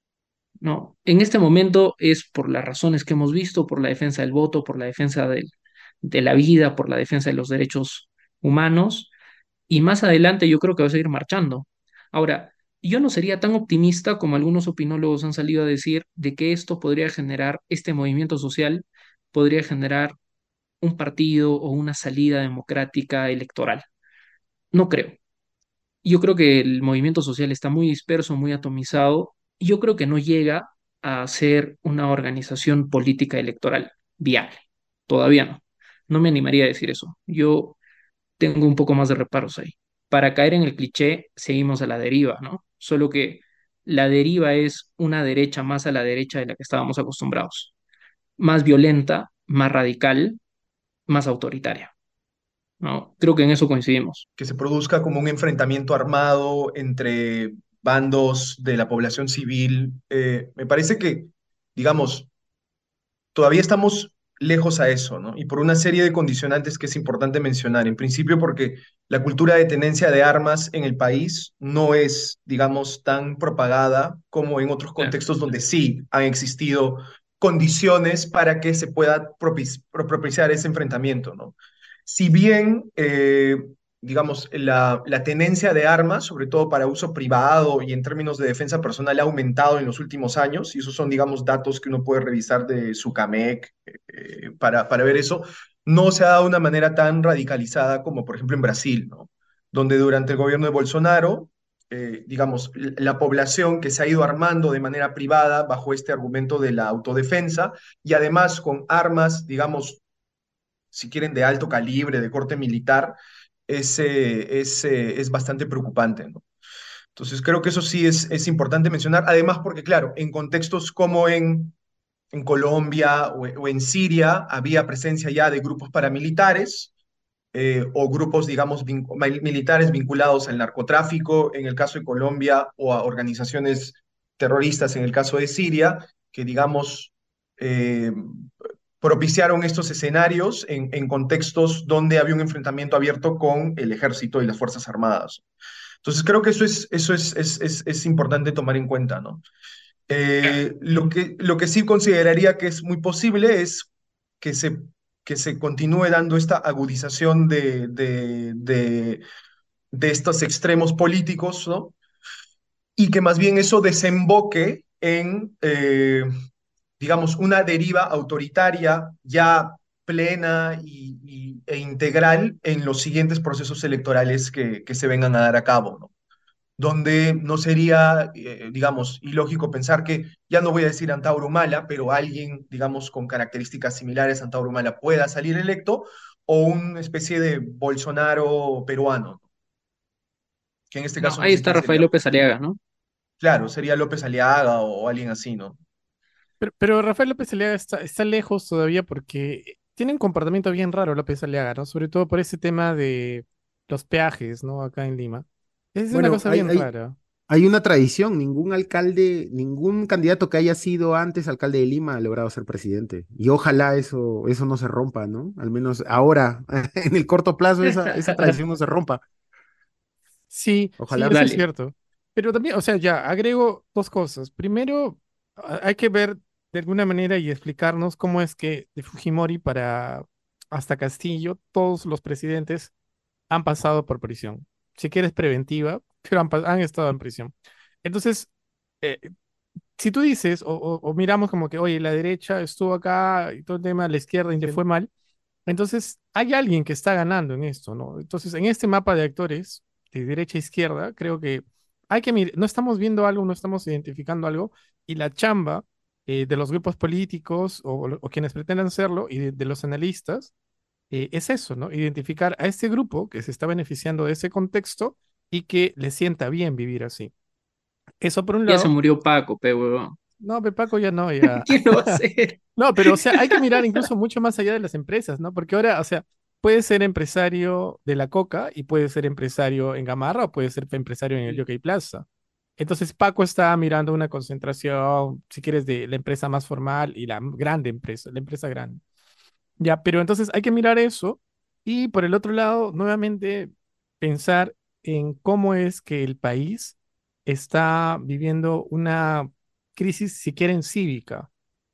¿no? En este momento es por las razones que hemos visto, por la defensa del voto, por la defensa del- de la vida, por la defensa de los derechos humanos y más adelante yo creo que va a seguir marchando. Ahora, yo no sería tan optimista como algunos opinólogos han salido a decir de que esto podría generar, este movimiento social podría generar un partido o una salida democrática electoral. No creo. Yo creo que el movimiento social está muy disperso, muy atomizado, y yo creo que no llega a ser una organización política electoral viable. Todavía no. No me animaría a decir eso. Yo tengo un poco más de reparos ahí. Para caer en el cliché, seguimos a la deriva, ¿no? Solo que la deriva es una derecha más a la derecha de la que estábamos acostumbrados. Más violenta, más radical, más autoritaria, ¿no? Creo que en eso coincidimos. Que se produzca como un enfrentamiento armado entre bandos de la población civil. Eh, me parece que, digamos, todavía estamos lejos a eso, ¿no? Y por una serie de condicionantes que es importante mencionar. En principio, porque la cultura de tenencia de armas en el país no es, digamos, tan propagada como en otros Claro. contextos donde sí han existido condiciones para que se pueda propici- pro- propiciar ese enfrentamiento, ¿no? Si bien, eh, digamos, la, la tenencia de armas, sobre todo para uso privado y en términos de defensa personal, ha aumentado en los últimos años, y esos son, digamos, datos que uno puede revisar de Sucamec eh, para, para ver eso, no se ha dado de una manera tan radicalizada como, por ejemplo, en Brasil, ¿no? Donde durante el gobierno de Bolsonaro, eh, digamos, la población que se ha ido armando de manera privada bajo este argumento de la autodefensa y además con armas, digamos, si quieren, de alto calibre, de corte militar, es, eh, es, eh, es bastante preocupante, ¿no? Entonces, creo que eso sí es, es importante mencionar, además porque, claro, en contextos como en, en Colombia o, o en Siria había presencia ya de grupos paramilitares, eh, o grupos, digamos, vin- mil- militares vinculados al narcotráfico, en el caso de Colombia, o a organizaciones terroristas, en el caso de Siria, que, digamos, eh, propiciaron estos escenarios en, en contextos donde había un enfrentamiento abierto con el ejército y las Fuerzas Armadas. Entonces creo que eso es, eso es, es, es, es importante tomar en cuenta, ¿no? Eh, lo que, lo que sí consideraría que es muy posible es que se, que se continúe dando esta agudización de, de, de, de estos extremos políticos, ¿no? Y que más bien eso desemboque en, eh, digamos, una deriva autoritaria ya plena y, y- e integral en los siguientes procesos electorales que, que se vengan a dar a cabo, ¿no? Donde no sería, eh, digamos, ilógico pensar que, ya no voy a decir Antauro Humala, pero alguien, digamos, con características similares a Antauro Humala pueda salir electo, o una especie de Bolsonaro peruano, ¿no? Que en este No, caso ni ahí está siquiera Rafael sería, López Aliaga, ¿no? claro, sería López Aliaga o, o alguien así, ¿no? Pero, pero Rafael López Aliaga está, está lejos todavía porque tiene un comportamiento bien raro López Aliaga, ¿no? Sobre todo por ese tema de los peajes, ¿no? Acá en Lima. Es una Bueno, cosa hay, bien hay, rara. hay una tradición, ningún alcalde, ningún candidato que haya sido antes alcalde de Lima ha logrado ser presidente. Y ojalá eso, eso no se rompa, ¿no? Al menos ahora, en el corto plazo, esa, esa tradición no se rompa. Sí, sí, Ojalá. eso es Dale. cierto. Pero también, o sea, ya, agrego dos cosas. Primero, a- hay que ver de alguna manera y explicarnos cómo es que de Fujimori para hasta Castillo, todos los presidentes han pasado por prisión. Si quieres preventiva, pero han, pa- han estado en prisión. Entonces, eh, si tú dices, o, o- o miramos como que, oye, la derecha estuvo acá y todo el tema, la izquierda y le Sí. fue mal, entonces hay alguien que está ganando en esto, ¿no? Entonces, en este mapa de actores, de derecha a izquierda, creo que hay que mirar, no estamos viendo algo, no estamos identificando algo, y la chamba eh, de los grupos políticos o, o quienes pretendan serlo y de, de los analistas eh, es eso, ¿no? Identificar a este grupo que se está beneficiando de ese contexto y que le sienta bien vivir así. Eso por un Ya se lado. murió Paco, pero No, Pepaco ya no, ya. ¿quién lo va a hacer? No, pero o sea, hay que mirar incluso mucho más allá de las empresas, ¿no? Porque ahora, o sea, puede ser empresario de la Coca y puede ser empresario en Gamarra o puede ser empresario en el Jockey Plaza. Entonces, Paco está mirando una concentración, si quieres, de la empresa más formal y la grande empresa, la empresa grande. Ya, pero entonces hay que mirar eso y por el otro lado, nuevamente pensar en cómo es que el país está viviendo una crisis, si quieren, cívica,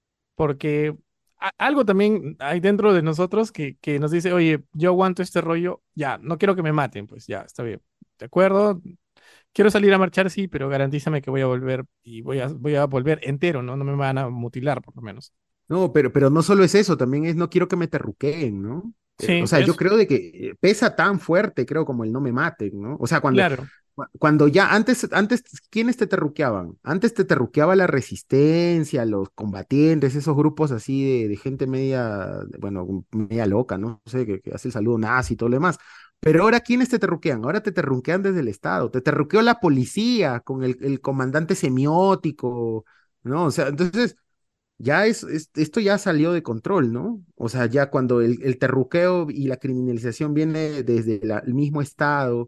porque a- algo también hay dentro de nosotros que, que nos dice, oye, yo aguanto este rollo, ya, no quiero que me maten, pues ya, está bien, ¿de acuerdo? Quiero salir a marchar, sí, pero garantízame que voy a volver y voy a, voy a volver entero, ¿no? No me van a mutilar, por lo menos. No, pero, pero no solo es eso, también es no quiero que me terruqueen, ¿no? Eh, o Sí, sea, yo eso, creo de que eh, pesa tan fuerte, creo, como el no me maten, ¿no? O sea, cuando, claro. cu- cuando ya antes, antes, ¿quiénes te terruqueaban? Antes te terruqueaba la resistencia, los combatientes, esos grupos así de, de gente media, bueno, media loca, ¿no? No sé, que, que hace el saludo nazi y todo lo demás. Pero ahora, ¿quiénes te terruquean? Ahora te terruquean desde el Estado, te terruqueó la policía con el, el comandante semiótico, ¿no? O sea, entonces ya es, es- esto ya salió de control, ¿no? O sea, ya cuando el, el terruqueo y la criminalización viene desde la- el mismo Estado,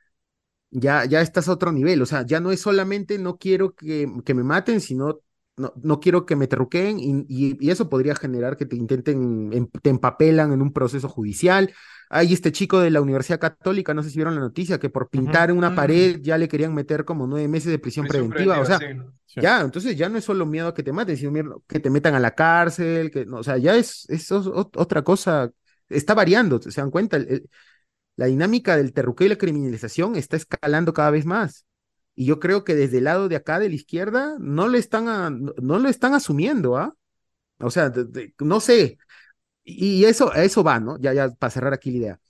ya, ya estás a otro nivel. O sea, ya no es solamente no quiero que, que me maten, sino no, no quiero que me terruqueen y, y- y eso podría generar que te intenten, em- te empapelan en un proceso judicial. Hay este chico de la Universidad Católica, no sé si vieron la noticia, que por Ujú, pintar en una Mm, pared ya le querían meter como nueve meses de prisión prisión preventiva. O preventiva, sea, sí. sí. ya, entonces ya no es solo miedo a que te maten, sino miedo que te metan a la cárcel, que no, o sea, ya es, es os- ot- otra cosa, está variando, ¿se dan cuenta? El- el- la dinámica del terruqueo y la criminalización está escalando cada vez más. Y yo creo que desde el lado de acá, de la izquierda, no le están, a- no, no lo están asumiendo, ¿ah? O sea, de- de- no sé. Y, y eso, a eso va, ¿no? Ya, ya, para cerrar aquí la idea.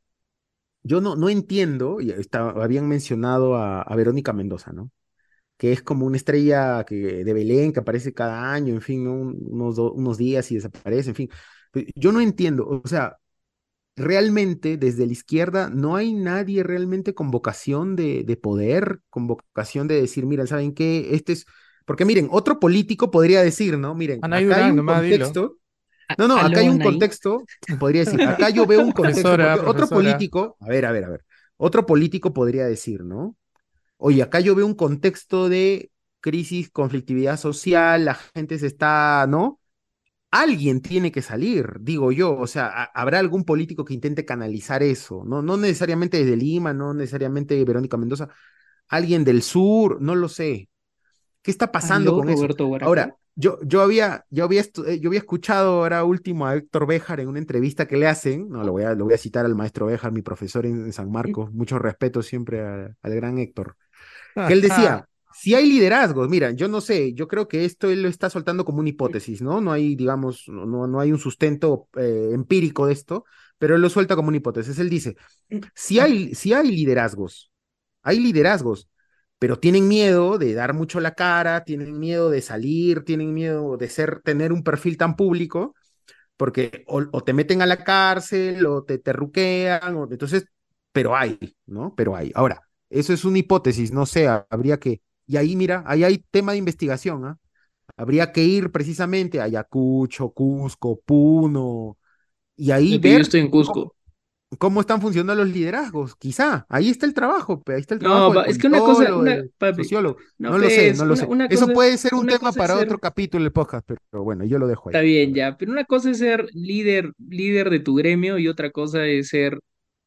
Yo no, no entiendo, y está- habían mencionado a, a Verónica Mendoza, ¿no? Que es como una estrella que, de Belén que aparece cada año, en fin, ¿no? Un- unos, do- unos días y desaparece, en fin. Pe- Yo no entiendo, o sea, realmente desde la izquierda no hay nadie realmente con vocación de, de poder, con vocación de decir, miren, ¿saben qué? Este es, porque miren, otro político podría decir, ¿no? Miren, Anay acá hay Durán, un nomás dilo. contexto. No, no, acá hay un Alone ahí. contexto, podría decir, acá yo veo un contexto, Profesora, porque otro profesora. político, a ver, a ver, a ver, otro político podría decir, ¿no? Oye, acá yo veo un contexto de crisis, conflictividad social, la gente se está, ¿no? Alguien tiene que salir, digo yo, o sea, ha- habrá algún político que intente canalizar eso, ¿no? No necesariamente desde Lima, no necesariamente Verónica Mendoza, alguien del sur, no lo sé. ¿Qué está pasando Aló, con eso? Roberto Guaraca. Ahora, yo, yo había, yo había, estu- eh, yo había escuchado ahora último a Héctor Béjar en una entrevista que le hacen, no, lo voy a, lo voy a citar al maestro Béjar, mi profesor en, en San Marcos, mucho respeto siempre a- al gran Héctor, que él decía, si hay liderazgos, mira, yo no sé, yo creo que esto él lo está soltando como una hipótesis, ¿no? No hay, digamos, no, no no hay un sustento eh, empírico de esto, pero él lo suelta como una hipótesis. Él dice, si hay, si hay liderazgos, hay liderazgos, pero tienen miedo de dar mucho la cara, tienen miedo de salir, tienen miedo de ser, tener un perfil tan público, porque o, o te meten a la cárcel o te terruquean, o, entonces, pero hay, ¿no? Pero hay. Ahora, eso es una hipótesis, no sé, habría que, y ahí mira, ahí hay tema de investigación, ¿ah? Habría que ir precisamente a Ayacucho, Cusco, Puno, y ahí Papi, yo ver estoy en cómo, Cusco. cómo están funcionando los liderazgos, quizá, ahí está el trabajo, pe, ahí está el No, trabajo del pa- es que una cosa, politólogo, una, del papi, sociólogo, no, no lo sé, pues, no lo una, sé. una Eso cosa es, puede ser un una tema cosa es para ser, otro capítulo del podcast, pero bueno, yo lo dejo está ahí. A bien ver. ya, pero una cosa es ser líder, líder de tu gremio y otra cosa es ser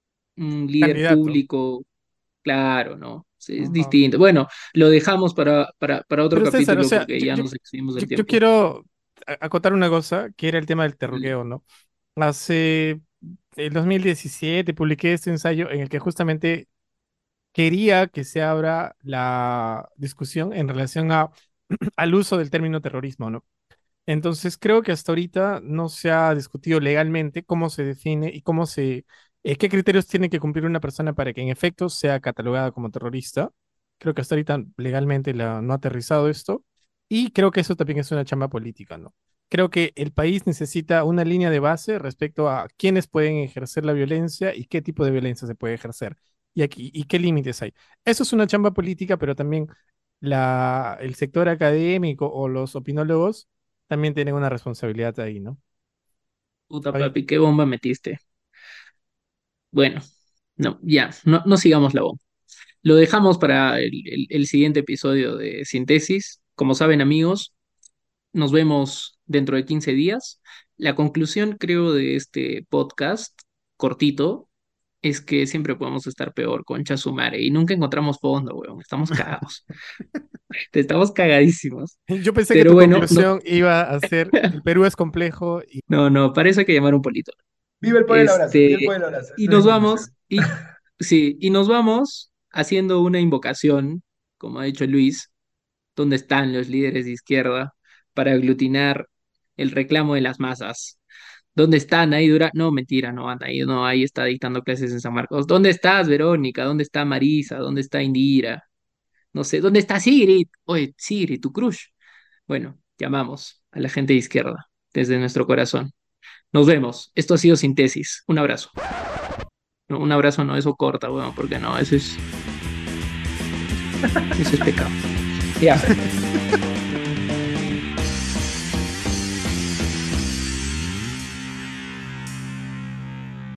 un líder Candidato. público, claro, ¿no? Sí, es Ajá. distinto. Bueno, lo dejamos para, para, para otro Pero César, o capítulo sea, porque yo, ya yo, nos excedimos yo, del yo tiempo. quiero a- acotar una cosa, que era el tema del Dale. terruqueo, ¿no? Hace el dos mil diecisiete publiqué este ensayo en el que justamente quería que se abra la discusión en relación a, al uso del término terrorismo, ¿no? Entonces, creo que hasta ahorita no se ha discutido legalmente cómo se define y cómo se, eh, qué criterios tiene que cumplir una persona para que en efecto sea catalogada como terrorista. Creo que hasta ahorita legalmente la- no ha aterrizado esto y creo que eso también es una chamba política, ¿no? Creo que el país necesita una línea de base respecto a quiénes pueden ejercer la violencia y qué tipo de violencia se puede ejercer y aquí y qué límites hay. Eso es una chamba política, pero también la, el sector académico o los opinólogos también tienen una responsabilidad ahí, ¿no? Puta Oye, papi, qué bomba metiste. Bueno, no, ya, no, no sigamos la bomba. Lo dejamos para el, el el siguiente episodio de Síntesis. Como saben, amigos, nos vemos dentro de quince días. La conclusión, creo, de este podcast cortito es que siempre podemos estar peor, concha su madre, y nunca encontramos fondo, weón. Estamos cagados. Estamos cagadísimos. yo pensé que Pero tu bueno, no, conclusión iba a ser, el Perú es complejo y no, no, para eso hay que llamar a un polito. Viva el poder del abrazo, viva el Este, poder del abrazo. y Esa es nos mi conclusión. vamos, y sí, y nos vamos haciendo una invocación, como ha dicho Luis, ¿dónde están los líderes de izquierda para aglutinar el reclamo de las masas? ¿Dónde están? Ahí dura. No, mentira, no anda ahí, no, ahí está dictando clases en San Marcos. ¿Dónde estás, Verónica? ¿Dónde está Marisa? ¿Dónde está Indira? No sé, ¿dónde está Sigrid? Oye, Sigrid, tu crush. Bueno, llamamos a la gente de izquierda desde nuestro corazón. Nos vemos. Esto ha sido Síntesis. Un abrazo. No, un abrazo no, eso corta, bueno, porque no, eso es, eso es pecado. Ya.